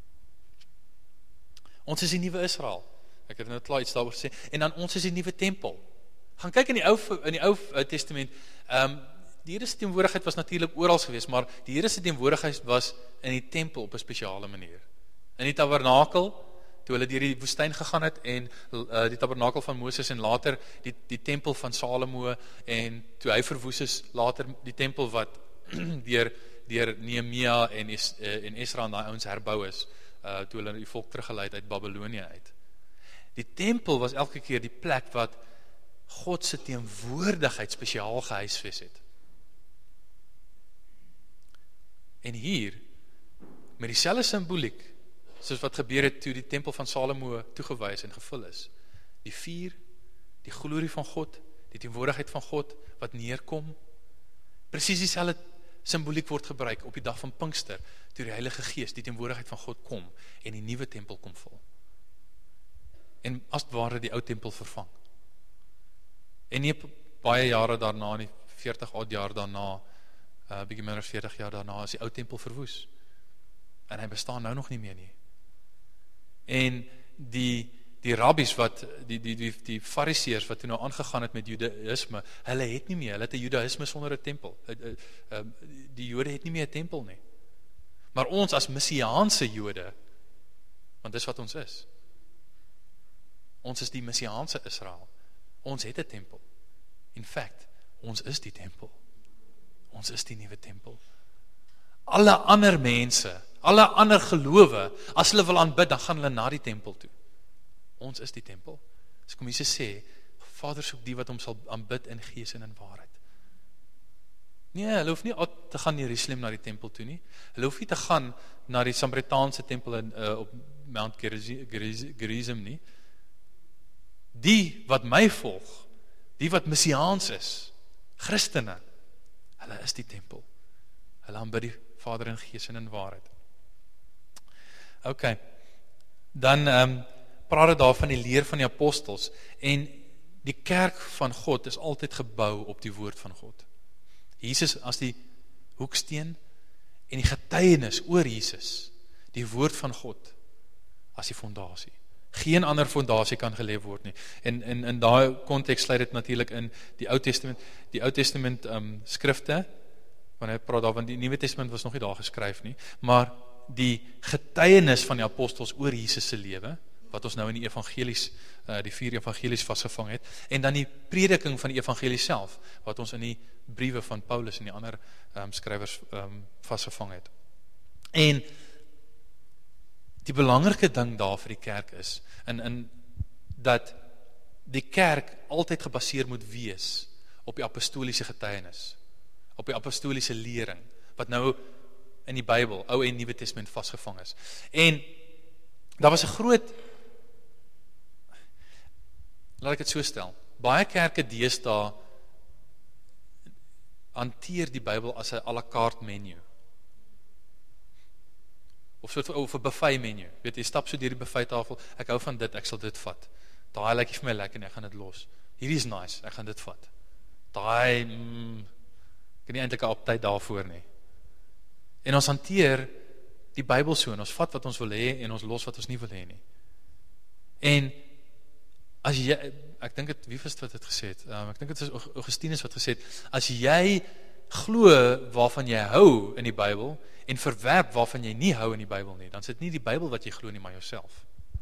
Speaker 1: Ons is die nuwe Israel. Ek het nou klaar iets daaroor gesê. En dan ons is die nuwe tempel. Gaan kyk in die ou Testament. Die Here se teenwoordigheid was natuurlik oral geweest, maar die Here se teenwoordigheid was in die tempel op 'n spesiale manier. In die tabernakel, toe hulle deur die woestyn gegaan het, en die tabernakel van Moses, en later die tempel van Salomo, en toe hy verwoes is, later die tempel wat deur Nehemia en Esra en daai ouens herbou is, toe hulle die volk teruggeleid uit Babylonië uit. Die tempel was elke keer die plek wat God se teenwoordigheid spesiaal gehuisves het. En hier, met dieselfde simboliek, soos wat gebeur het toe die tempel van Salomo toegewys en gevul is, die vuur, die glorie van God, die teenwoordigheid van God wat neerkom, presies dieselfde simboliek word gebruik op die dag van Pinkster, toe die Heilige Gees, die teenwoordigheid van God kom, en die nuwe tempel kom vul. En as het ware die ou tempel vervang. En nie baie jare daarna, nie 40 oud jaar daarna, bietjie minder as 40 jaar daarna, is die ou tempel verwoes. En hy bestaan nou nog nie meer nie. En die rabbies wat, die fariseërs wat toe nou aangegaan het met judaïsme, hulle het nie meer, hulle het 'n judaïsme sonder 'n tempel. Die Jode het nie meer 'n tempel nie. Maar ons as messiaanse Jode, want dis wat ons is. Ons is die messiaanse Israel. Ons het 'n tempel. In fact, ons is die tempel. Ons is die nuwe tempel. Alle ander mense, alle ander gelowe, as hulle wil aanbid, dan gaan hulle na die tempel toe. Ons is die tempel. As kom Jesus sê, Vader soek die wat hom sal aanbid in gees en in waarheid. Nee, hulle hoef nie te gaan na Jerusalem na die tempel toe nie. Hulle hoef nie te gaan na die Samaritaanse tempel op Mount Gerizim nie. Die wat my volg, die wat messiaans is, Christene, hulle is die tempel. Hulle aanbid die Vader in gees en in waarheid. Ok, dan praat het daar van die leer van die apostels, en die kerk van God is altyd gebou op die woord van God. Jesus as die hoeksteen, en die getuienis oor Jesus, die woord van God, as die fondasie. Geen ander fondasie kan gelê word nie. En in daai konteks sluit dit natuurlik in die Ou Testament skrifte, wanneer hy praat daar, want die Nuwe Testament was nog nie daar geskryf nie, maar die getuienis van die apostels oor Jesus se lewe, wat ons nou in die evangelies, die 4 evangelies vasgevang het, en dan die prediking van die evangelie self, wat ons in die briewe van Paulus en die ander skrywers vasgevang het. En die belangrike ding daar vir die kerk is, in dat die kerk altyd gebaseer moet wees op die apostoliese getuienis, op die apostoliese lering, wat nou in die Bybel, Ou en Nuwe Testament vasgevang is. En daar was 'n groot, laat ek dit so stel, baie kerke deesdae hanteer die Bybel as 'n à la carte menu. Of 'n buffet menu. Weet jy, stap so deur die buffettafel, ek hou van dit, ek sal dit vat. Daai lyk vir my lekker en ek gaan dit los. Hierdie is nice, ek gaan dit vat. Daai, ek het nie eintlik 'n appetyd daarvoor nie. En ons hanteer die Bybel so, en ons vat wat ons wil hê, en ons los wat ons nie wil hê nie. En as jy, ek dink dit, wie was dit wat het gesê het? Ek dink dit is Augustinus wat gesê het, as jy glo waarvan jy hou in die Bybel, en verwerp waarvan jy nie hou in die Bybel nie, dan is dit nie die Bybel wat jy glo nie, maar jouself.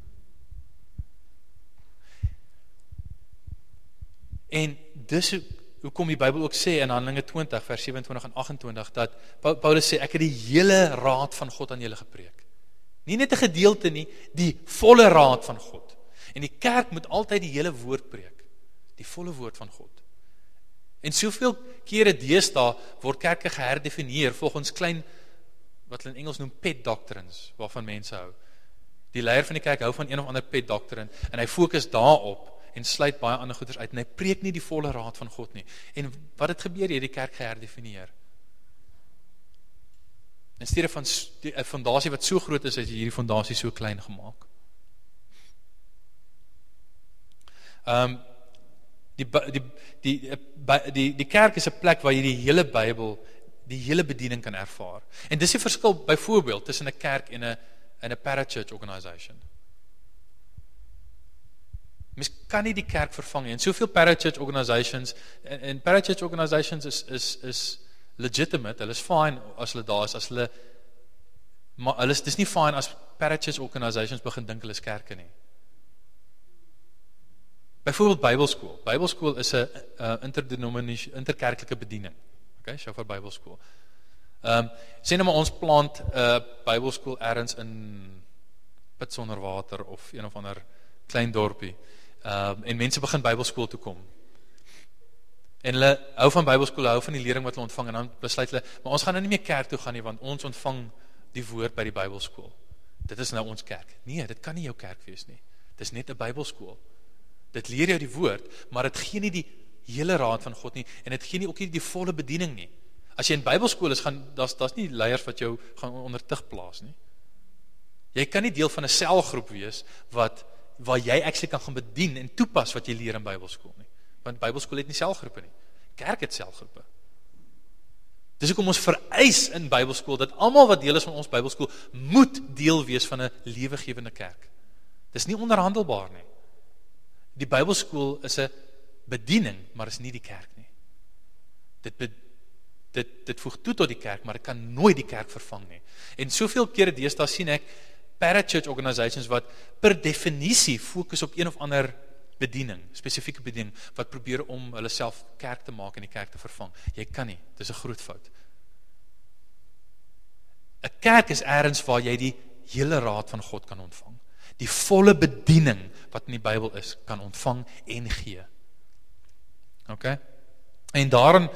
Speaker 1: En dis hoekom die Bybel ook sê in Handelinge 20 vers 27 en 28 dat Paulus sê, ek het die hele raad van God aan julle gepreek. Nie net 'n gedeelte nie, die volle raad van God. En die kerk moet altyd die hele woord preek, die volle woord van God. En soveel kere deesdae word kerke geherdefinieer volgens klein, wat hulle in Engels noem pet doctrines, waarvan mense hou. Die leier van die kerk hou van een of ander pet doctrine, en hy fokus daarop, en sluit baie ander goeders uit, en hy preek nie die volle raad van God nie. En wat het gebeur, jy het die kerk geherdefinieer. In steede van 'n fondasie wat so groot is, het jy hierdie fondasie so klein gemaak. Die kerk is 'n plek waar jy die hele Bybel, die hele bediening kan ervaar. En dis die verskil byvoorbeeld tussen 'n kerk en 'n parachurch organisation. Mens kan nie die kerk vervang nie. En soveel parachurch organisations, en parachurch organisations is legitimate, hulle is fine as hulle daar is, maar dis nie fine as parachurch organisations begin dink hulle is kerke nie. Byvoorbeeld Bybelskool. Bybelskool is 'n interkerklike bediening. Okay, so vir Bybelskool. Sê nou maar ons plant 'n Bybelskool ergens in Put sonder water of een of ander klein dorpie. En mense begin Bybelskool toe kom. En hulle hou van Bybelskool, hou van die lering wat hulle ontvang, en dan besluit hulle, maar ons gaan nou nie meer kerk toe gaan nie, want ons ontvang die woord by die Bybelskool. Dit is nou ons kerk. Nee, dit kan nie jou kerk wees nie. Dit is net 'n Bybelskool. Dit leer jou die woord, maar dit gee nie die hele raad van God nie, en dit gee nie ook nie die volle bediening nie. As jy in Bybelskool is, daar's nie leiers wat jou gaan onder tug plaas nie. Jy kan nie deel van 'n selgroep wees, waar jy actually kan gaan bedien en toepas wat jy leer in Bybelskool nie. Want Bybelskool het nie selgroepe nie. Kerk het selgroepe. Dis hoekom ons vereis in Bybelskool, dat almal wat deel is van ons Bybelskool, moet deel wees van 'n lewegewende kerk. Dis nie onderhandelbaar nie. Die Bybelskool is 'n bediening, maar is nie die kerk nie. Dit voeg toe tot die kerk, maar dit kan nooit die kerk vervang nie. En soveel kere deesdae sien ek parachurch organisations wat per definisie fokus op een of ander bediening, spesifieke bediening, wat probeer om hulle self kerk te maak en die kerk te vervang. Jy kan nie, dis 'n groot fout. 'n Kerk is ergens waar jy die hele raad van God kan ontvang. Die volle bediening wat in die Bybel is, kan ontvang en gee. Okay? En daarin,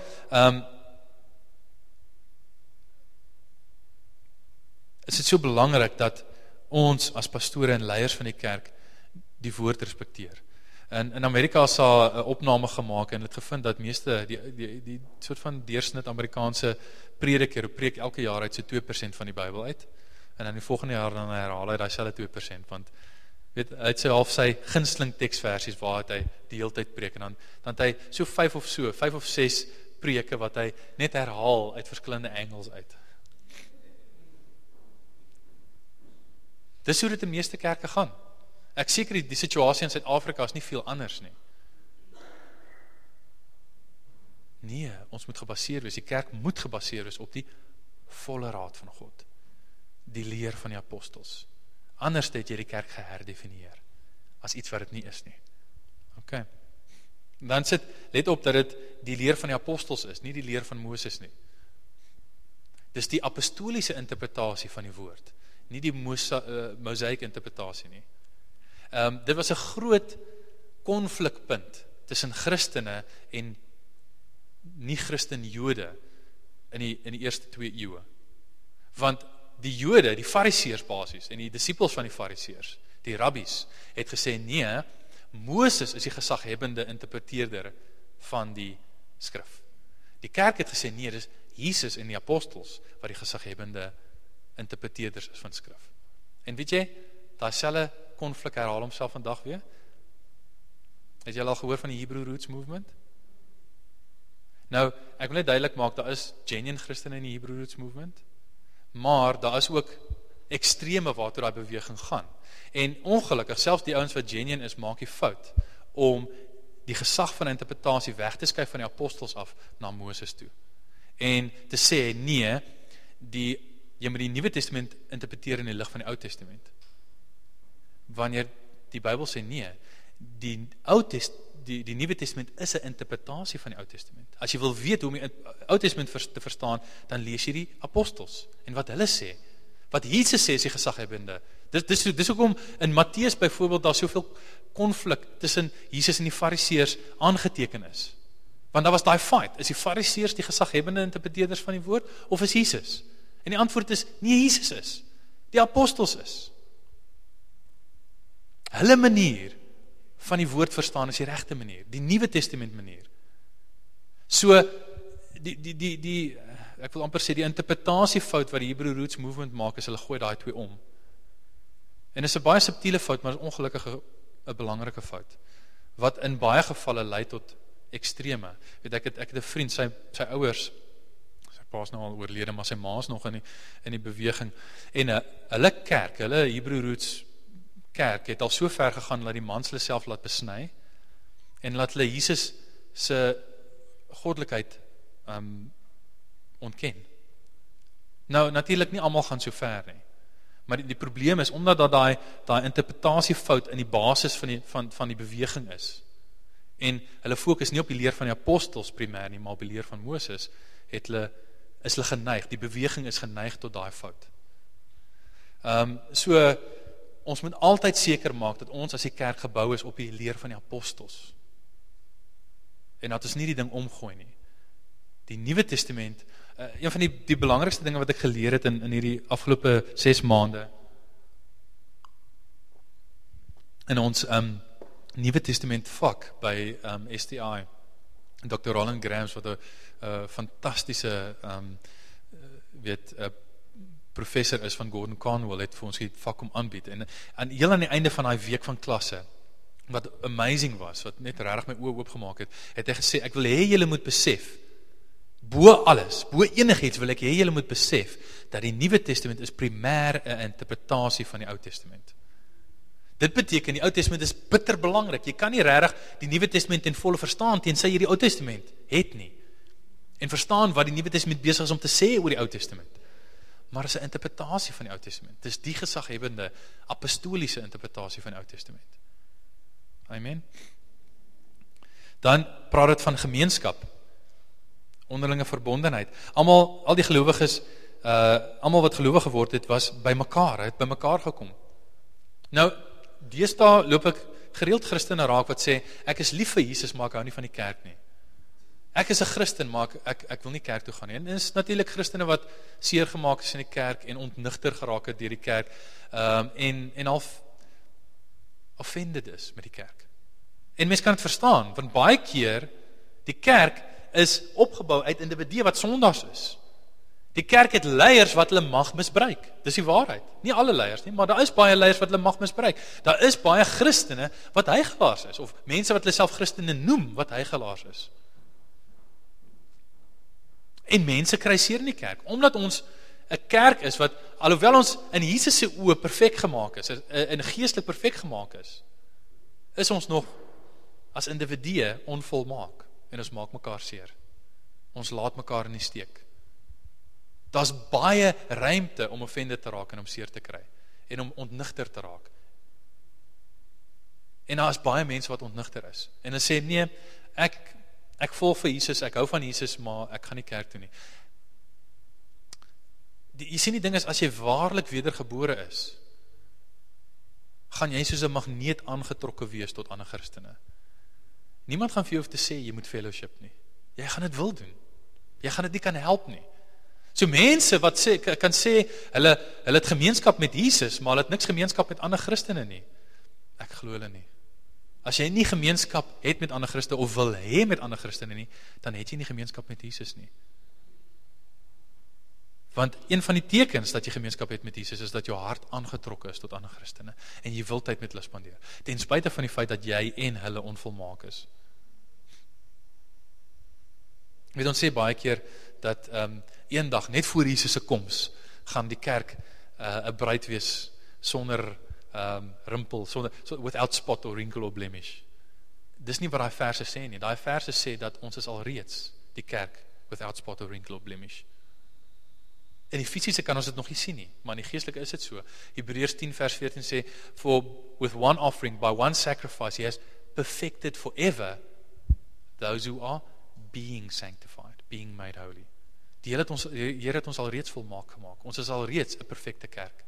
Speaker 1: is dit so belangrik dat ons as pastore en leiers van die kerk die woord respekteer. In Amerika is daar 'n opname gemaak en het gevind dat meeste, die soort van deursnit Amerikaanse prediker preek elke jaar uit so 2% van die Bybel uit. En dan die volgende jaar dan herhaal hy daai selfde 2%, want weet, hy het sy gunsteling teksversies waar hy die hele tyd preek, en dan het hy so 5 of 6 preke wat hy net herhaal uit verskillende angles uit. Dis hoe dit in meeste kerke gaan. Ek seker die situasie in Suid-Afrika is nie veel anders nie. Nee, ons moet gebaseer wees, die kerk moet gebaseer wees op die volle raad van God. Die leer van die apostels. Anders het jy die kerk geherdefinieer, as iets wat dit nie is nie. Okay. Dan let op dat dit die leer van die apostels is, nie die leer van Moses nie. Dis die apostoliese interpretasie van die woord, nie die mosaïek interpretasie nie. Dit was 'n groot konflikpunt tussen Christene en nie-Christen Jode in die eerste 2 eeue. Want die Jode, die Fariseërs basies, en die disippels van die Fariseërs, die rabbies, het gesê, nee, Moses is die gesaghebbende interpreteerder van die skrif. Die kerk het gesê, nee, dis Jesus en die apostels wat die gesaghebbende interpreteerders is van skrif. En weet jy, daai selfe konflik herhaal homself vandag weer. Het jy al gehoor van die Hebrew Roots Movement? Nou, ek wil net duidelik maak, daar is genuine Christene in die Hebrew Roots Movement, maar daar is ook extreme waartoe daai beweging gaan. En ongelukkig, selfs die ouens wat genuine is, maak die fout om die gesag van interpretasie weg te skuif van die apostels af na Moses toe. En te sê, nee, jy moet die Nuwe Testament interpreteer in die lig van die Ou Testament. Wanneer die Bybel sê nee, die Nuwe Testament is 'n interpretasie van die Ou Testament. As jy wil weet hoe om die Ou Testament te verstaan, dan lees jy die apostels en wat hulle sê. Wat Jesus sê is die gesaghebbende. Dis hoekom in Matteus byvoorbeeld daar soveel konflik tussen Jesus en die Fariseërs aangeteken is. Want daar was daai fight, is die Fariseërs die gesaghebbende interpreteerders van die woord of is Jesus? En die antwoord is nie, Jesus is. Die apostels is. Hulle manier van die woord verstaan is die regte manier, die Nuwe Testament manier. So, ek wil amper sê, die interpretasiefout wat die Hebrew Roots Movement maak, is hulle gooi daai twee om. En is 'n baie subtiele fout, maar is ongelukkig 'n belangrike fout, wat in baie gevalle lei tot extreme. Weet ek het 'n vriend, sy ouers, sy pa is nou al oorlede, maar sy ma is nog in die beweging, en hulle kerk, hulle Hebrew Roots kerk, het al so ver gegaan, dat die mans hulle self laat besny, en laat hulle Jesus se goddelikheid ontken. Nou, natuurlik nie almal gaan so ver nie, maar die probleem is, omdat dat daai interpretasiefout in die basis van die beweging is, en hulle fokus nie op die leer van die apostels primêr nie, maar op die leer van Moses, is hulle geneig, die beweging is geneig tot daai fout. So, ons moet altyd seker maak, dat ons as die kerk gebou is op die leer van die apostels, en dat ons nie die ding omgooi nie. Die Nuwe Testament, een van die belangrikste dinge wat ek geleer het in hierdie afgelope 6 maande, in ons Nuwe Testament vak by STI, Dr. Roland Grams, wat 'n fantastiese professor is van Gordon Conwell, het vir ons die vak om aanbied, en heel aan die einde van die week van klasse, wat amazing was, wat net regtig my oë oopgemaak het hy gesê, ek wil hê julle moet besef, bo alles, bo enigiets wil ek hê julle moet besef, dat die Nuwe Testament is primêr 'n interpretasie van die Ou Testament. Dit beteken, die Ou Testament is bitter belangrik, jy kan nie regtig die Nuwe Testament ten volle verstaan, tensy jy die Ou Testament het nie, en verstaan wat die Nuwe Testament besig is om te sê oor die Ou Testament. Maar is 'n interpretasie van die Ou Testament. Dis die gesaghebbende, apostoliese interpretasie van die Ou Testament. Amen. Dan praat dit van gemeenskap, onderlinge verbondenheid. Al die gelowiges, almal wat gelowig geword het, was by mekaar, het by mekaar gekom. Nou, deesdae loop ek gereeld Christene raak wat sê, ek is lief vir Jesus, maar ek hou nie van die kerk nie. Ek is 'n Christen, maar ek wil nie kerk toe gaan nie. En is natuurlik Christene wat seer gemaak is in die kerk en ontnigter geraak het deur die kerk, en half offended is met die kerk. En mens kan dit verstaan, want baie keer, die kerk is opgebou uit individue wat sondaars is. Die kerk het leiers wat hulle mag misbruik. Dis die waarheid. Nie alle leiers nie, maar daar is baie leiers wat hulle mag misbruik. Daar is baie Christene wat hygelaars is, of mense wat hulle self Christene noem, wat hygelaars is. En mense kry seer in die kerk, omdat ons 'n kerk is wat, alhoewel ons in Jesus se oë perfek gemaak is, in geestelik perfek gemaak is ons nog as individue onvolmaak, en ons maak mekaar seer. Ons laat mekaar in die steek. Daar's baie ruimte om offended te raak en om seer te kry, en om ontnigter te raak. En daar is baie mense wat ontnigter is, en hulle sê, nee, ek volg vir Jesus, ek hou van Jesus, maar ek gaan nie kerk toe nie. Jy sien die ding is, as jy waarlik wedergebore is, gaan jy soos 'n magneet aangetrokke wees tot ander Christene. Niemand gaan vir jou hoef te sê, jy moet fellowship nie. Jy gaan dit wil doen. Jy gaan dit nie kan help nie. So mense wat kan sê, hulle het gemeenskap met Jesus, maar hulle het niks gemeenskap met ander Christene nie. Ek glo hulle nie. As jy nie gemeenskap het met ander Christene, of wil hê met ander Christene nie, dan het jy nie gemeenskap met Jesus nie. Want een van die tekens dat jy gemeenskap het met Jesus, is dat jou hart aangetrokke is tot ander Christene, en jy wil tyd met hulle spandeer, ten spyte van die feit dat jy en hulle onvolmaak is. Weet ons sê baie keer, dat eendag, net voor Jesus se koms, gaan die kerk 'n bruid wees, sonder rimpel, without spot or wrinkle or blemish. Dis nie wat daai verse sê nie. Daai verse sê dat ons is al reeds die kerk without spot or wrinkle or blemish. In die fisiese kan ons dit nog nie sien nie, maar in die geestelike is dit so. Hebreërs 10 vers 14 sê, for with one offering, by one sacrifice, he has perfected forever those who are being sanctified, being made holy. Die Here het ons al reeds volmaak gemaak. Ons is al reeds 'n perfekte kerk.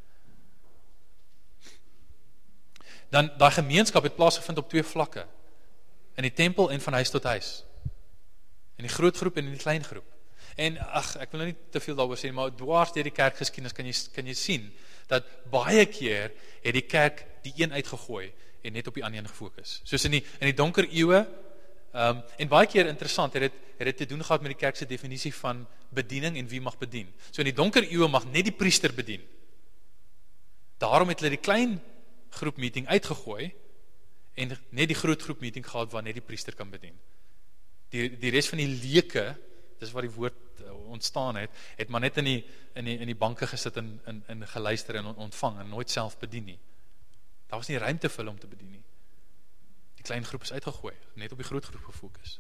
Speaker 1: Dan daai gemeenskap het plaasgevind op 2 vlakke. In die tempel en van huis tot huis. In die groot groep en in die klein groep. En ek wil nou nie te veel daaroor sê, maar dwars deur die kerkgeskiedenis kan jy sien, dat baie keer het die kerk die een uitgegooi, en net op die ander een gefokus. Soos in die donker eeue, en baie keer interessant, het dit te doen gehad met die kerk se definisie van bediening en wie mag bedien. So in die donker eeue mag net die priester bedien. Daarom het hulle die klein groep meeting uitgegooi, en net die groot groep meeting gehad, waar net die priester kan bedien. Die res van die leuke, dis waar die woord ontstaan het maar net in die banke gesit en geluister en ontvang, en nooit self bedien nie. Daar was nie ruimte vir hulle om te bedien nie. Die klein groep is uitgegooi, net op die groot groep gefokus.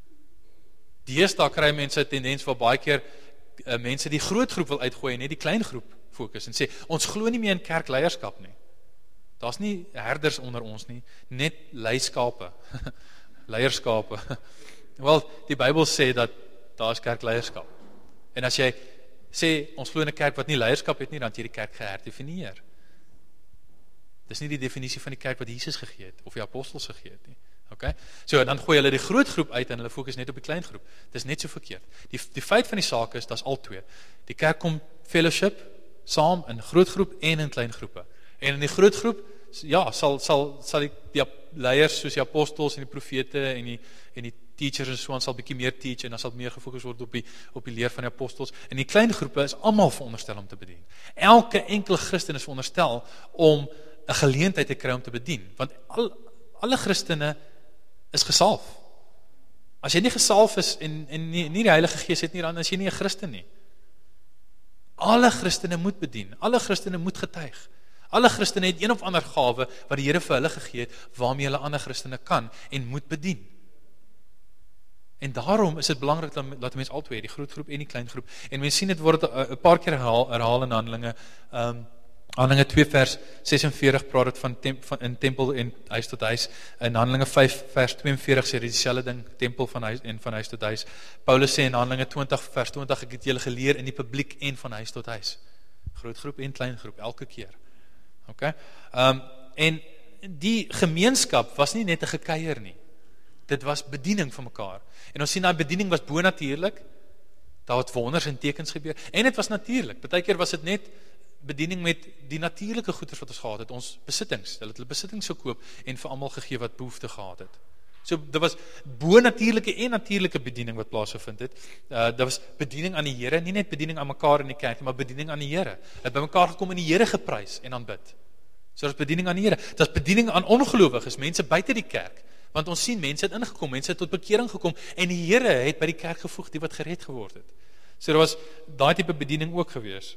Speaker 1: Deesdae kry mense 'n tendens waar baie keer mense die groot groep wil uitgooi en net die klein groep fokus en sê, ons glo nie meer in kerkleierskap nie. Daar's nie herders onder ons nie, net leiskape, leierskape. Wel, die Bybel sê dat daar is kerkleierskap. En as jy sê, ons glo in 'n kerk wat nie leierskap het nie, dan het jy die kerk geherdefinieer. Dis nie die definisie van die kerk wat Jesus gegee het, of die apostels gegee het nie. Okay? So, dan gooi hulle die groot groep uit, en hulle fokus net op die klein groep. Dis net so verkeerd. Die feit van die saak is, dat is al 2. Die kerk kom fellowship, saam, in groot groep en in klein groepe. En in die groot groep, ja, sal die leiers, soos die apostels en die profete, en die teachers en so aan, sal bietjie meer teach, en dan sal meer gefokus word op die leer van die apostels. En die klein groepe is almal veronderstel om te bedien. Elke enkele Christen is veronderstel om 'n geleentheid te kry om te bedien, want alle Christene is gesalf. As jy nie gesalf is, en nie die Heilige Gees het nie, dan is jy nie 'n Christen nie. Alle Christene moet bedien, alle Christene moet getuig. Alle Christene het een of ander gawe, wat die Here vir hulle gegee het, waarmee hulle ander Christene kan, en moet bedien. En daarom is dit belangrik dat mens albei, die groot groep en die klein groep, en mens sien dit word 'n paar keer herhaal in Handelinge 2 vers 46 praat het van in tempel en huis tot huis. In Handelinge 5 vers 42 sê dit dieselfde ding, tempel van huis en van huis tot huis. Paulus sê in Handelinge 20 vers 20, ek het julle geleer in die publiek en van huis tot huis. Groot groep en klein groep, elke keer. Okay? En die gemeenskap was nie net 'n gekuier nie. Dit was bediening van mekaar. En ons sien daai bediening was bonatuurlik. Daar het wonders en tekens gebeur. En dit was natuurlik. Partykeer was dit net bediening met die natuurlike goederes wat ons gehad het, ons besittings. Hulle het hulle besittings gekoop en vir almal gegee wat behoefte gehad het. So dit was bonatuurlike en natuurlike bediening wat plaasgevind het. Dit was bediening aan die Here, nie net bediening aan mekaar in die kerk, maar bediening aan die Here. Het by mekaar gekom en die Here geprys en aanbid. So dit is bediening aan die Here. Dit is bediening aan ongelowiges, mense buite die kerk. Want ons sien mense het ingekom, mense het tot bekering gekom en die Here het by die kerk gevoeg die wat gered geword het. So daar was daai tipe bediening ook gewees.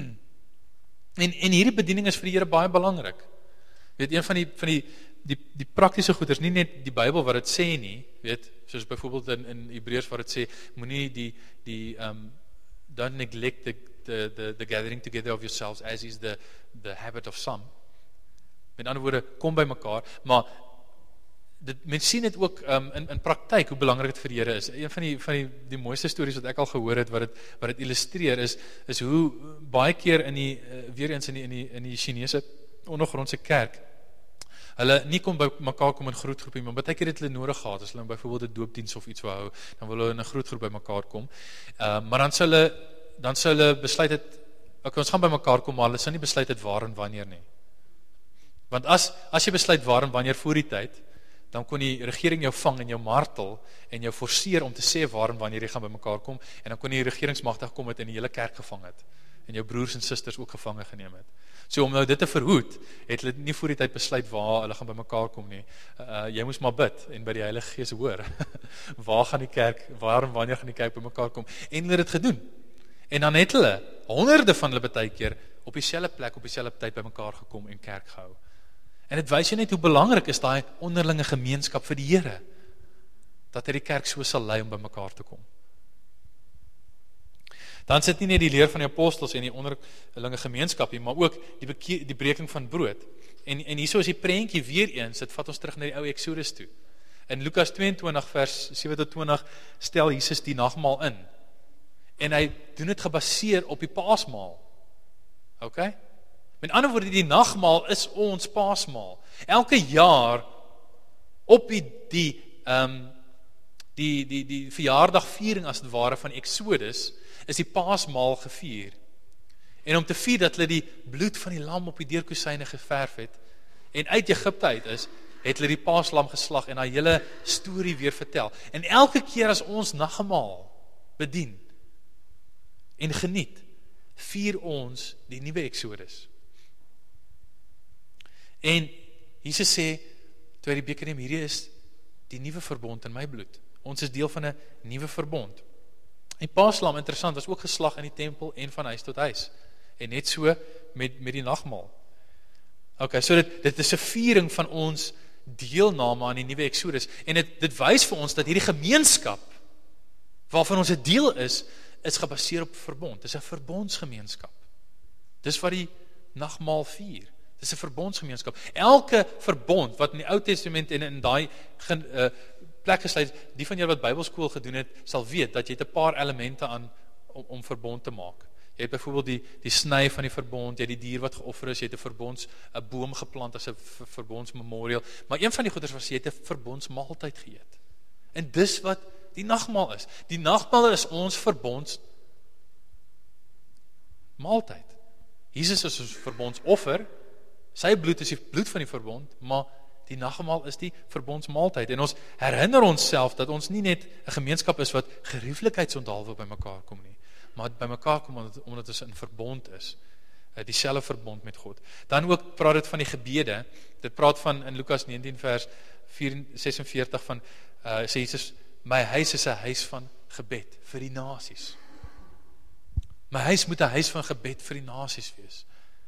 Speaker 1: En hierdie bediening is vir die Here baie belangrik. Weet, een van die praktiese goeders, nie net die Bybel wat dit sê nie, weet, soos byvoorbeeld in Hebreërs wat dit sê, moenie don't neglect the gathering together of yourselves as is the habit of some. Met ander woorde, kom by mekaar, maar mens sien dit ook in praktyk hoe belangrik dit vir die Here is. Een van die mooiste stories wat ek al gehoor het wat dit illustreer is hoe baie keer weer eens in die Chinese ondergrondse kerk hulle nie kon by mekaar kom in groot groepie, maar baie keer het hulle nodig gehad as hulle byvoorbeeld 'n doopdiens of iets wou hou, dan wil hulle in 'n groot groep by mekaar kom. Maar dan sou hulle besluit het okay, ons gaan by mekaar kom, maar hulle sou nie besluit het waar en wanneer nie. Want as jy besluit waar en wanneer voor die tyd, dan kon die regering jou vang en jou martel en jou forceer om te sê waar en wanneer jy gaan by mekaar kom, en dan kon die regeringsmagtig kom het en die hele kerk gevang het, en jou broers en susters ook gevange geneem het. So om nou dit te verhoed, het hulle nie voor die tyd besluit waar hulle gaan by mekaar kom nie. Jy moes maar bid en by die Heilige Gees hoor. Waar en wanneer gaan die kerk by mekaar kom? En hulle het dit gedoen. En dan het hulle, honderde van hulle baie keer, op dieselfde plek, op dieselfde tyd by mekaar gekom en kerk gehou. En dit wys jy net hoe belangrik is daai onderlinge gemeenskap vir die Here, dat hy die kerk so sal lei om by mekaar te kom. Dan sit nie net die leer van die apostels en die onderlinge gemeenskap nie, maar ook die breking van brood. En hierso is die prentjie weer eens, dit vat ons terug na die ou Exodus toe. In Lukas 22 vers 7-20 stel Jesus die nagmaal in. En hy doen dit gebaseer op die paasmaal. Okay? Met ander woorde, die nagmaal is ons paasmaal. Elke jaar op die verjaardagviering as het ware van Exodus is die paasmaal gevier. En om te vier dat hulle die bloed van die lam op die deurkusyne geverf het en uit Egipte uit is, het hulle die paaslam geslag en daai hele storie weer vertel. En elke keer as ons nagmaal bedien en geniet, vier ons die nuwe Exodus. En Jesus sê, toe hy die beker neem, hierdie is die nuwe verbond in my bloed. Ons is deel van 'n nuwe verbond. Die paaslam, interessant, was ook geslag in die tempel en van huis tot huis. En net so met die nagmaal. Okay, so dit is 'n viering van ons deelname aan die nuwe Exodus. En dit wys vir ons dat hierdie gemeenskap, waarvan ons 'n deel is gebaseer op verbond. Dit is 'n verbondsgemeenskap. Dis wat die nagmaal vier. Dit is 'n verbondsgemeenskap. Elke verbond wat in die Ou Testament en in daai plek gesluit, die van julle wat Bybelskool gedoen het, sal weet dat jy het 'n paar elemente aan om verbond te maak. Jy het byvoorbeeld die sny van die verbond, jy het die dier wat geoffer is, jy het 'n boom geplant as 'n verbondsmemorial, maar een van die goeders was jy het 'n verbondsmaaltyd geëet. En dis wat die nagmaal is. Die nagmaal is ons verbondsmaaltyd. Jesus is ons verbondsoffer, sy bloed is die bloed van die verbond, maar die nagmaal is die verbondsmaaltyd. En ons herinner onsself dat ons nie net 'n gemeenskap is wat gerieflikheidsonthaalwe by mekaar kom nie, maar by mekaar kom omdat ons in verbond is, dieselfde verbond met God. Dan ook praat dit van die gebede. Dit praat van in Lukas 19 vers 46 van sê Jesus, my huis is 'n huis van gebed vir die nasies. My huis moet 'n huis van gebed vir die nasies wees.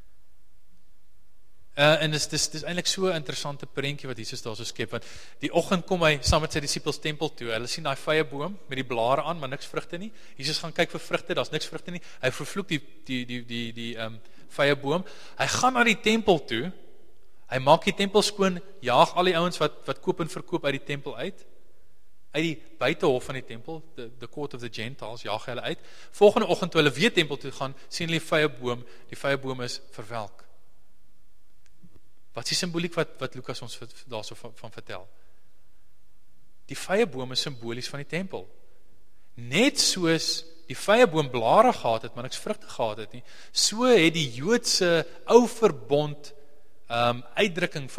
Speaker 1: En dis eintlik so 'n interessante prentjie wat Jesus daar so skep, want die oggend kom hy saam met sy disippels tempel toe, hulle sien daai vrye boom met die blare aan, maar niks vrugte nie. Jesus gaan kyk vir vrugte, daar's niks vrugte nie. Hy vervloek die vrye boom. Hy gaan na die tempel toe. Hy maak die tempel skoon, jaag al die ouens wat koop en verkoop uit die tempel uit die buitehof van die tempel, the court of the Gentiles, jaag hulle uit. Volgende oggend toe hulle weer tempel toe gaan, sien hulle die vrye boom is verwelk. Wat is die simboliek wat Lukas ons daarso van vertel? Die vyeboom is simbolies van die tempel. Net soos die vyeboom blare gehad het, maar niks vrugte gehad het nie, so het die Joodse ou verbond uitdrukking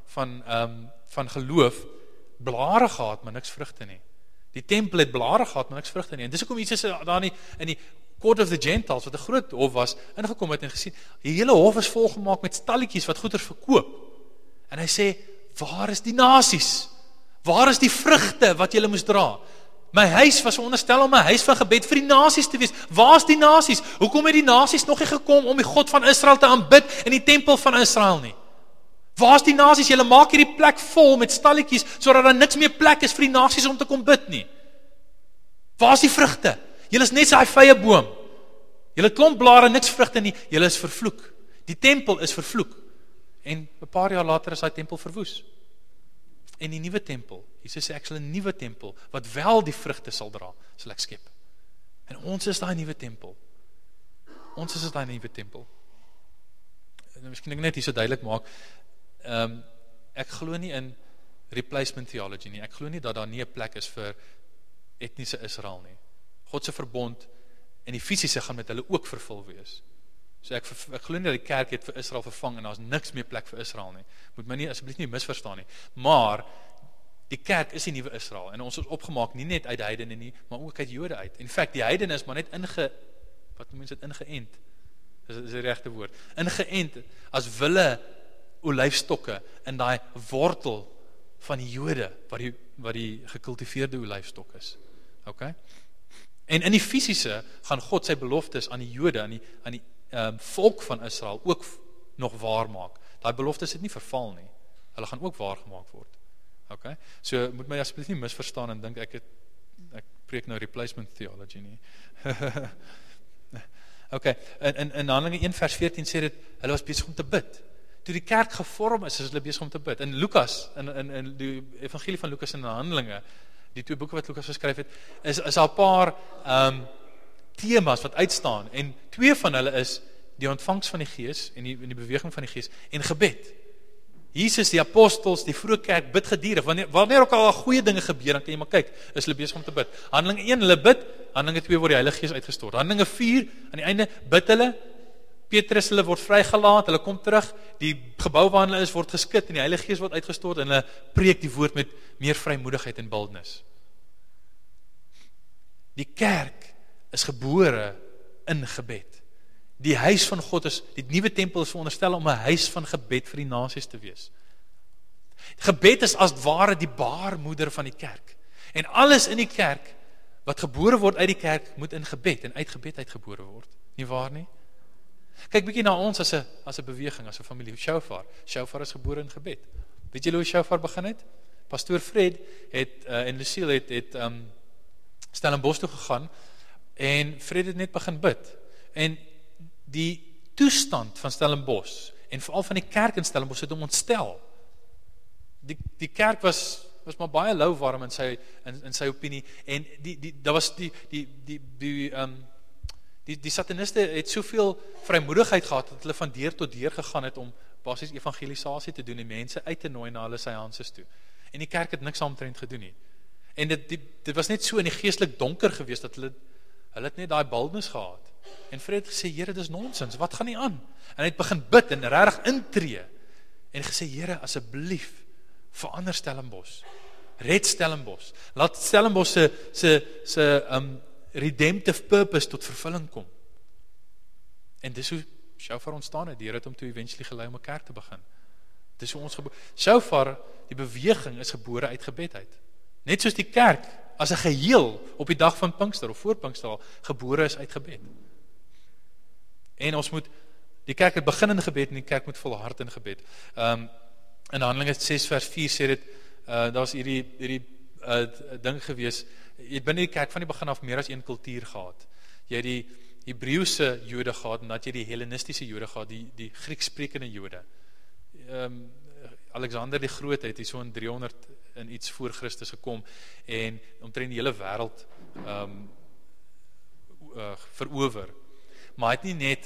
Speaker 1: van geloof blare gehad, maar niks vrugte nie. Die tempel het blare gehad, maar niks vrugte nie. En dis hoekom Jesus daar in die Court of the Gentiles, wat 'n groot hof was, ingekom het en gesien, die hele hof is volgemaak met stalletjies wat goeder verkoop. En hy sê, waar is die nasies? Waar is die vrugte wat julle moes dra? My huis was veronderstel om 'n huis van gebed vir die nasies te wees. Waar is die nasies? Hoekom het die nasies nog nie gekom om die God van Israel te aanbid in die tempel van Israel nie? Waar is die nasies? Julle maak hierdie plek vol met stalletjies, sodat daar niks meer plek is vir die nasies om te kom bid nie. Waar is die vrugte? Julle is net so 'n vyeboom. Julle klomp blare, niks vrugte nie. Julle is vervloek. Die tempel is vervloek. En 'n paar jaar later is daai tempel verwoes. En die nuwe tempel, Jesus sê ek sal 'n nuwe tempel, wat wel die vrugte sal dra, sal ek skep. En ons is daai nuwe tempel. Ons is daai nuwe tempel. En miskien ek net hier so duidelik maak, ek glo nie in replacement theology nie. Ek glo nie dat daar nie 'n plek is vir etniese Israel nie. God se verbond en die fisiese gaan met hulle ook vervul wees. So ek glo nie dat die kerk het vir Israel vervang en daar's niks meer plek vir Israel nie. Moet my nie asseblief nie misverstaan nie. Maar die kerk is die nuwe Israel en ons is opgemaak nie net uit die heidene nie, maar ook uit Jode uit. In feite die heidene is maar net ingeënt. Dis die regte woord. Ingeënt as wille olyfstokke in daai wortel van die Jode wat die gekultiveerde olyfstok is. Okay? En in die fisiese gaan God sy beloftes aan die Jode, aan die volk van Israel ook nog waar maak. Daai beloftes het nie verval nie. Hulle gaan ook waar gemaak word. Okay? So moet my asseblief nie misverstaan en dink ek preek nou replacement theology nie. Okay, in Handelinge 1 vers 14 sê dit, hulle was besig om te bid. Toe die kerk gevorm is hulle besig om te bid. In Lukas, in die evangelie van Lukas en Handelinge, die twee boeke wat Lukas geskryf het, is daar 'n paar temas wat uitstaan, en twee van hulle is die ontvangs van die Gees, en die beweging van die Gees, en gebed. Jesus, die apostels, die vroeë kerk bid gedurig, wanneer ook al goeie dinge gebeur, dan kan jy maar kyk, is hulle besig om te bid. Handelinge 1, hulle bid, Handelinge 2 word die Heilige Gees uitgestort. Handelinge 4, aan die einde, bid hulle, Petrus, hulle word vrygelaat, hulle kom terug, die gebou waar hulle is, word geskit, en die Heilige Gees word uitgestort, en hulle preek die woord met meer vrymoedigheid en boldness. Die kerk is gebore in gebed. Die huis van God die nuwe tempel is veronderstel om 'n huis van gebed vir die nasies te wees. Gebed is as ware die baarmoeder van die kerk. En alles in die kerk, wat gebore word uit die kerk, moet in gebed en uit gebed uitgebore word. Nie waar nie? Kyk bietjie na ons as 'n beweging, as 'n familie. Shofar is gebore in gebed. Weet julle hoe Shofar begin het? Pastoor Fred en Lucille het Stellenbosch toe gegaan, en Fred het net begin bid. En die toestand van Stellenbosch, en veral van die kerk in Stellenbosch, het hom ontstel. Die kerk was maar baie louwarm in sy opinie, en daar was die sataniste het soveel vrymoedigheid gehad, dat hulle van deur tot deur gegaan het om basies evangelisasie te doen, en mense uit te nooi na hulle seanses toe. En die kerk het niks omtrent gedoen nie. En dit was net so in die geestelik donker gewees, dat hulle het net daai boldness gehad. En Fred het gesê, Here, dis nonsens, wat gaan nie aan? En hy het begin bid en regtig intree, en gesê, Here, asseblief, verander Stellenbosch, red Stellenbosch, laat Stellenbosch se redemptive purpose tot vervulling kom. En dis hoe Shofar ontstaan het. Die Here het hom toe eventually gelei om 'n kerk te begin. Dis hoe ons Shofar, die beweging, is gebore uit gebed uit. Net soos die kerk as 'n geheel op die dag van Pinkster of voor Pinkster al gebore is uit gebed. En ons moet, die kerk het begin in gebed en die kerk moet volhard in gebed. In Handelinge 6 vers 4 sê dit, daar was hierdie ding gewees, jy het binne die kerk van die begin af meer as een kultuur gehad. Jy het die Hebreëse Jode gehad, en dat jy die Hellenistiese Jode gehad, die Grieksprekende Jode. Alexander die Groot het hier so in 300 en iets voor Christus gekom, en omtrent die hele wêreld verower. Maar hy het nie net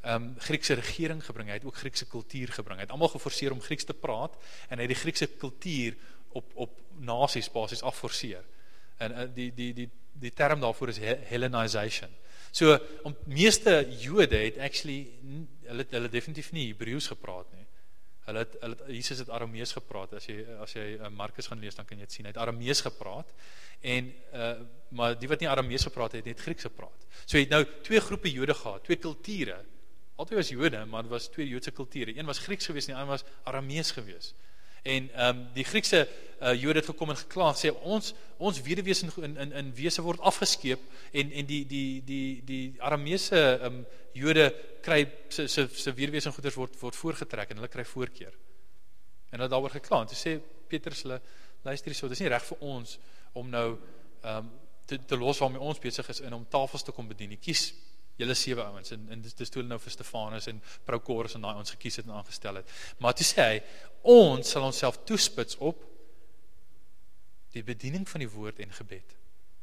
Speaker 1: Griekse regering gebring, hy het ook Griekse kultuur gebring. Hy het almal geforseer om Grieks te praat, en hy het die Griekse kultuur op nasies basis afforseer. En die term daarvoor is Hellenization. So, meeste Jode het actually, hulle definitief nie Hebreeus gepraat nie. Jesus het Aramees gepraat, as jy Markus gaan lees, dan kan jy het sien, hy het Aramees gepraat, maar die wat nie Aramees gepraat het Grieks gepraat. So jy het nou twee groepe Jode gehad, twee kulture, altyd was Jode, maar het was twee Joodse kulture, een was Grieks gewees en die ander was Aramees gewees. En die Griekse Jode het gekom en geklaag, sê, ons weduwees in wese word afgeskeep, en die Arameese Jode kry, sy weduwees en goeders word voorgetrek, en hulle kry voorkeur. En hulle daaroor gekla, en toe sê Petrus hulle, luister so, dit is nie reg vir ons, om nou te los waarmee ons besig is, en om tafels te kom bedien, nie kies julle 7 ouens, en dis toe nou vir Stefanus en Prokorus en daai ons gekies het en aangestel het. Maar toe sê hy, ons sal onsself toespits op die bediening van die woord en gebed.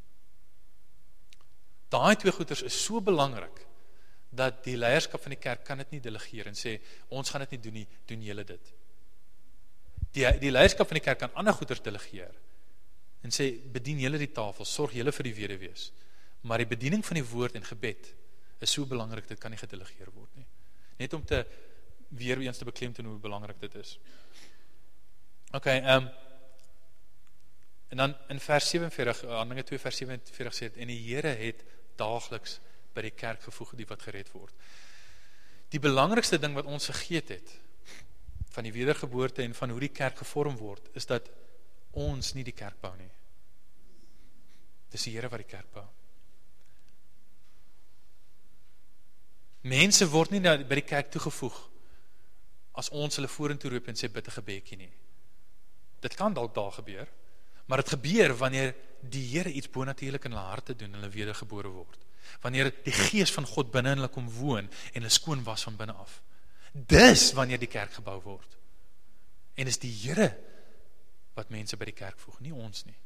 Speaker 1: Daai twee goeders is so belangrik, dat die leierskap van die kerk kan dit nie delegeer en sê, ons gaan dit nie doen nie, doen julle dit. Die leierskap van die kerk kan ander goeders delegeer, en sê, bedien julle die tafel, sorg julle vir die weduwees. Maar die bediening van die woord en gebed, is so belangrik, dit kan nie gedelegeer word nie. Net om te weer eens te beklemtoon hoe belangrik dit is. En dan in vers 47, Handelinge 2 vers 47 sê het, en die Here het daagliks by die kerk gevoeg die wat gered word. Die belangrikste ding wat ons vergeet het, van die wedergeboorte en van hoe die kerk gevorm word, is dat ons nie die kerk bou nie. Dis die Here wat die kerk bou. Mense word nie by die kerk toegevoeg as ons hulle vorentoe roep en sê bid 'n gebedjie nie. Dit kan dalk daar gebeur, maar dit gebeur wanneer die Here iets bonatuurlik in hulle harte doen en hulle wedergebore word. Wanneer die Gees van God binne in hulle kom woon en hulle skoon was van binne af. Dis wanneer die kerk gebou word. En dis die Here wat mense by die kerk voeg, nie ons nie.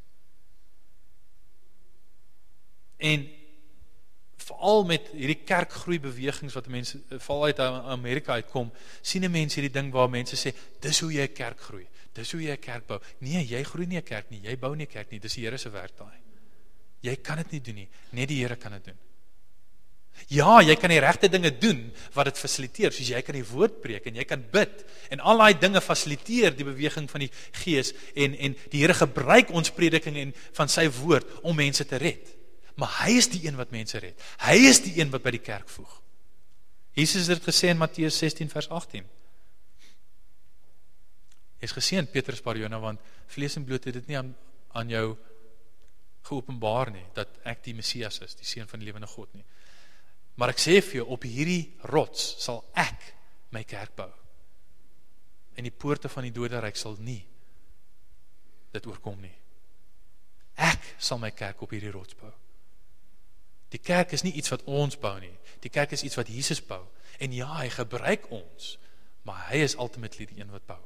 Speaker 1: En veral met hierdie kerkgroeibewegings wat mense, veral uit Amerika uitkom, sien mense hierdie ding waar mense sê, dis hoe jy 'n kerk groei, dis hoe jy 'n kerk bou. Nee, jy groei nie 'n kerk nie, jy bou nie 'n kerk nie, dis die Here se werk daai. Jy kan dit nie doen nie, net die Here kan dit doen. Ja, jy kan die regte dinge doen wat dit fasiliteer, soos jy kan die woord preek en jy kan bid, en al daai dinge fasiliteer die beweging van die Gees, en die Here gebruik ons prediking en van sy woord om mense te red. Maar hy is die een wat mense red. Hy is die een wat by die kerk voeg. Jesus het gesê in Matteus 16 vers 18. Hy is geseën Petrus Barjona, want vlees en bloed het dit nie aan jou geopenbaar nie, dat ek die Messias is, die seun van die lewende God nie. Maar ek sê vir jou, op hierdie rots sal ek my kerk bou. En die poorte van die doderyk sal nie dit oorkom nie. Ek sal my kerk op hierdie rots bou. Die kerk is nie iets wat ons bou nie. Die kerk is iets wat Jesus bou. En ja, hy gebruik ons, maar hy is ultimately die een wat bou.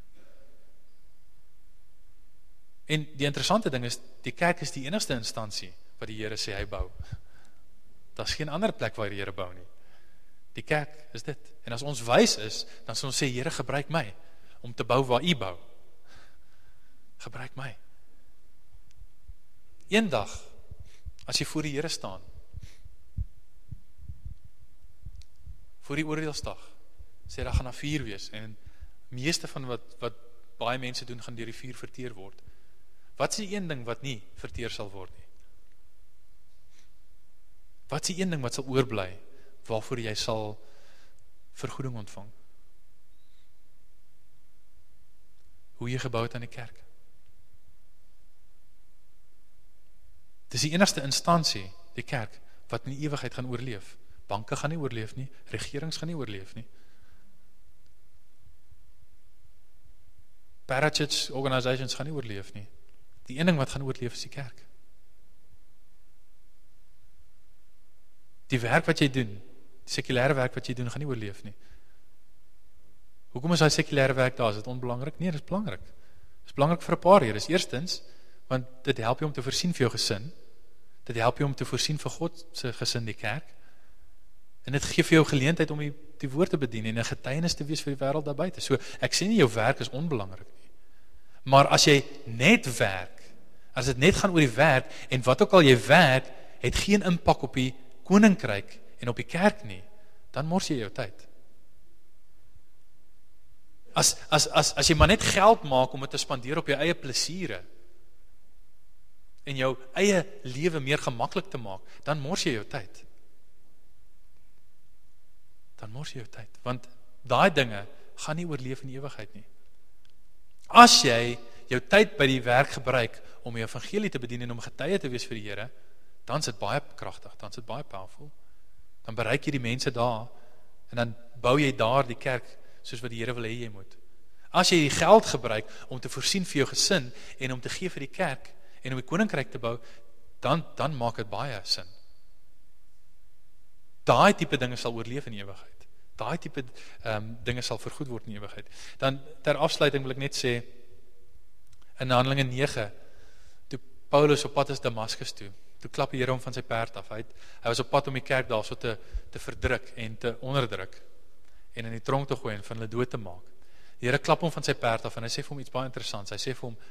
Speaker 1: En die interessante ding is, die kerk is die enigste instansie wat die Here sê hy bou. Daar is geen ander plek waar die Here bou nie. Die kerk is dit. En as ons wys is, dan sal ons sê, Here, gebruik my om te bou waar U bou. Gebruik my. Eendag, as jy voor die Here staan, voor die oordeelsdag, sê daar gaan daar vuur wees, en meeste van wat baie mense doen, gaan deur die vuur verteer word. Wat is die een ding wat nie verteer sal word nie? Wat is die een ding wat sal oorbly, waarvoor jy sal vergoeding ontvang? Hoe jy gebou het aan die kerk. Dis die enigste instansie, die kerk, wat in die ewigheid gaan oorleef. Banke gaan nie oorleef nie, regerings gaan nie oorleef nie. Parachutes organisations gaan nie oorleef nie. Die een ding wat gaan oorleef is die kerk. Die werk wat jy doen, die sekulêre werk wat jy doen, gaan nie oorleef nie. Hoekom is daai sekulêre werk daar? Is dit onbelangrik? Nee, dit is belangrik. Dit is belangrik vir 'n paar redes. Eerstens, want dit help jou om te voorsien vir jou gesin. Dit help jou om te voorsien vir God se gesin, die kerk. En dit gee vir jou geleentheid om die woord te bedien en 'n getuienis te wees vir die wêreld daar buite. So, ek sê nie jou werk is onbelangrik nie. Maar as jy net werk, as dit net gaan oor die werk, en wat ook al jy werk, het geen impak op die koninkryk en op die kerk nie, dan mors jy jou tyd. As jy maar net geld maak om dit te spandeer op jou eie plesiere, en jou eie lewe meer gemaklik te maak, dan mors jy jou tyd. Dan mors jy jou tyd, want daai dinge gaan nie oorleef in die ewigheid nie. As jy jou tyd by die werk gebruik om die evangelie te bedien en om getuie te wees vir die Here, dan is dit baie kragtig, dan is dit baie powerful. Dan bereik jy die mense daar, en dan bou jy daar die kerk, soos wat die Here wil hê jy moet. As jy die geld gebruik om te voorsien vir jou gesin, en om te gee vir die kerk, en om die koninkryk te bou, dan maak dit baie sin. Daai tipe dinge sal oorleef in die ewigheid. Daai tipe dinge sal vergoed word in die ewigheid. Dan ter afsluiting wil ek net sê, in Handelinge 9, toe Paulus op pad is Damaskus toe klap die Here hom van sy perd af. Hy was op pad om die kerk daar so te verdruk en te onderdruk, en in die tronk te gooi en van hulle dood te maak. Die Here klap hom van sy perd af, en hy sê vir hom iets baie interessants. Hy sê vir hom,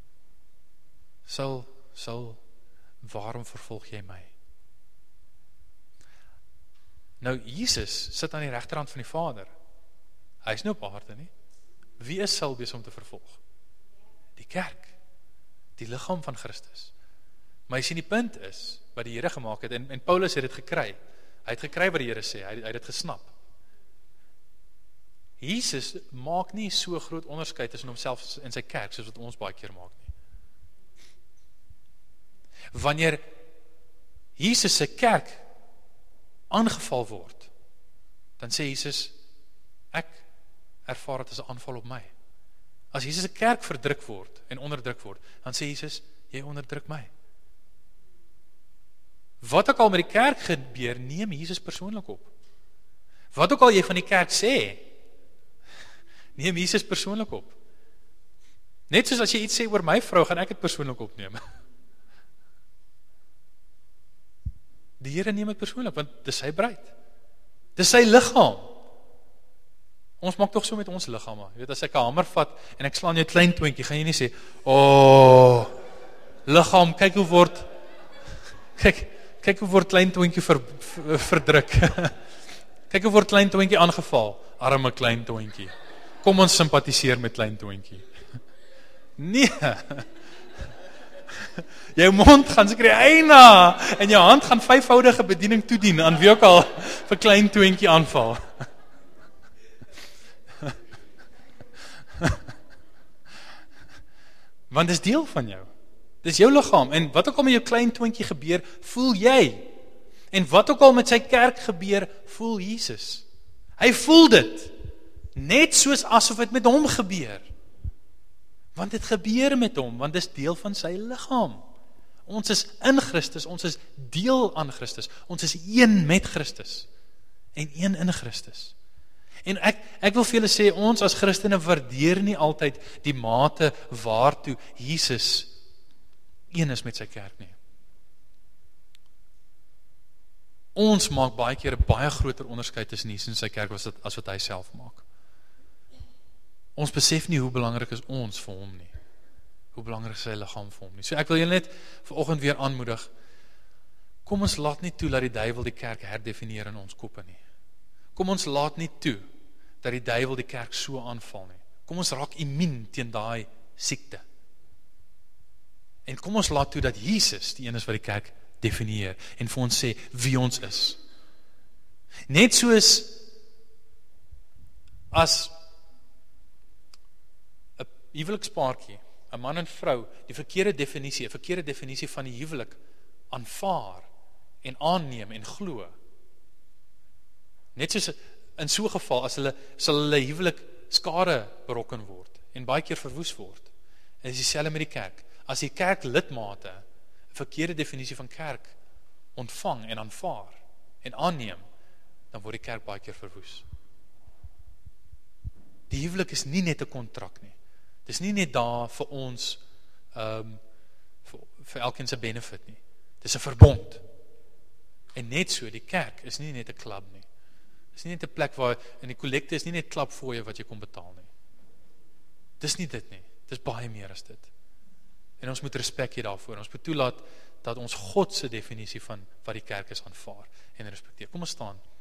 Speaker 1: Saul, waarom vervolg jy my? Nou, Jesus sit aan die regterhand van die Vader. Hy is nie op aarde nie. Wie is Saul besig om te vervolg? Die kerk, die liggaam van Christus. Maar jy sien, die punt is, wat die Here gemaak het, en Paulus het dit gekry. Hy het gekry wat die Here sê, hy het dit gesnap. Jesus maak nie so groot onderskeid tussen homself en sy kerk, soos wat ons baie keer maak nie. Wanneer Jesus se kerk aangeval word, dan sê Jesus, ek ervaar dit as 'n aanval op my. As Jesus se kerk verdruk word en onderdruk word, dan sê Jesus, jy onderdruk my. Wat ook al met die kerk gebeur, neem Jesus persoonlik op. Wat ook al jy van die kerk sê, neem Jesus persoonlik op. Net soos as jy iets sê oor my vrou, gaan ek dit persoonlik opneem. Die Here neem dit persoonlik, want dis sy bruid. Dis sy liggaam. Ons maak tog so met ons liggame. Jy weet, as ek 'n hamer vat en ek slaan jou klein toontjie, gaan jy nie sê, liggaam, kyk hoe word klein toontjie verdruk. Kyk hoe word klein toontjie aangeval. Arme klein toontjie. Kom ons simpatiseer met klein toontjie. Nee. Jou mond gaan seker eina, en jou hand gaan 5voudige bediening toedien aan wie ook al vir klein toontjie aanval. Want dis deel van jou. Dis jou liggaam, en wat ook al met jou klein toontjie gebeur, voel jy. En wat ook al met sy kerk gebeur, voel Jesus. Hy voel dit. Net soos asof dit met hom gebeur. Want dit gebeur met hom, want dit is deel van sy liggaam. Ons is in Christus, ons is deel aan Christus, ons is een met Christus, en een in Christus. En ek wil vir julle sê, ons as Christene waardeer nie altyd die mate waartoe Jesus een is met sy kerk nie. Ons maak baie keer 'n baie groter onderskeid tussen Jesus en sy kerk as wat hy self maak. Ons besef nie hoe belangrik is ons vir hom nie. Hoe belangrik is sy liggaam vir hom nie. So ek wil julle net vanoggend weer aanmoedig, kom ons laat nie toe dat die duiwel die kerk herdefinieer in ons koppe nie. Kom ons laat nie toe dat die duiwel die kerk so aanval nie. Kom ons raak immuun teen daai siekte. En kom ons laat toe dat Jesus die een is wat die kerk definieer en vir ons sê wie ons is. Net soos as 'n huwelikspaartjie, 'n man en vrou, die verkeerde definisie van die huwelik aanvaar en aanneem en glo. Net soos in so 'n geval, as sal hulle huwelik skade berokken word en baie keer verwoes word. En dis dieselfde met die kerk. As die kerk lidmate 'n verkeerde definisie van kerk ontvang en aanvaar en aanneem, dan word die kerk baie keer verwoes. Die huwelik is nie net 'n kontrak nie. Dis nie net daar vir ons, vir elkeen se benefit nie. Dis 'n verbond. En net so, die kerk is nie net 'n klub nie. Dis nie net 'n plek waar in die kollekte is nie net klap vir jou wat jy kom betaal nie. Dis nie dit nie. Dis baie meer as dit. En ons moet respek hê daarvoor. Ons moet toelaat dat ons God se definisie van wat die kerk is aanvaar en respekteer. Kom ons staan.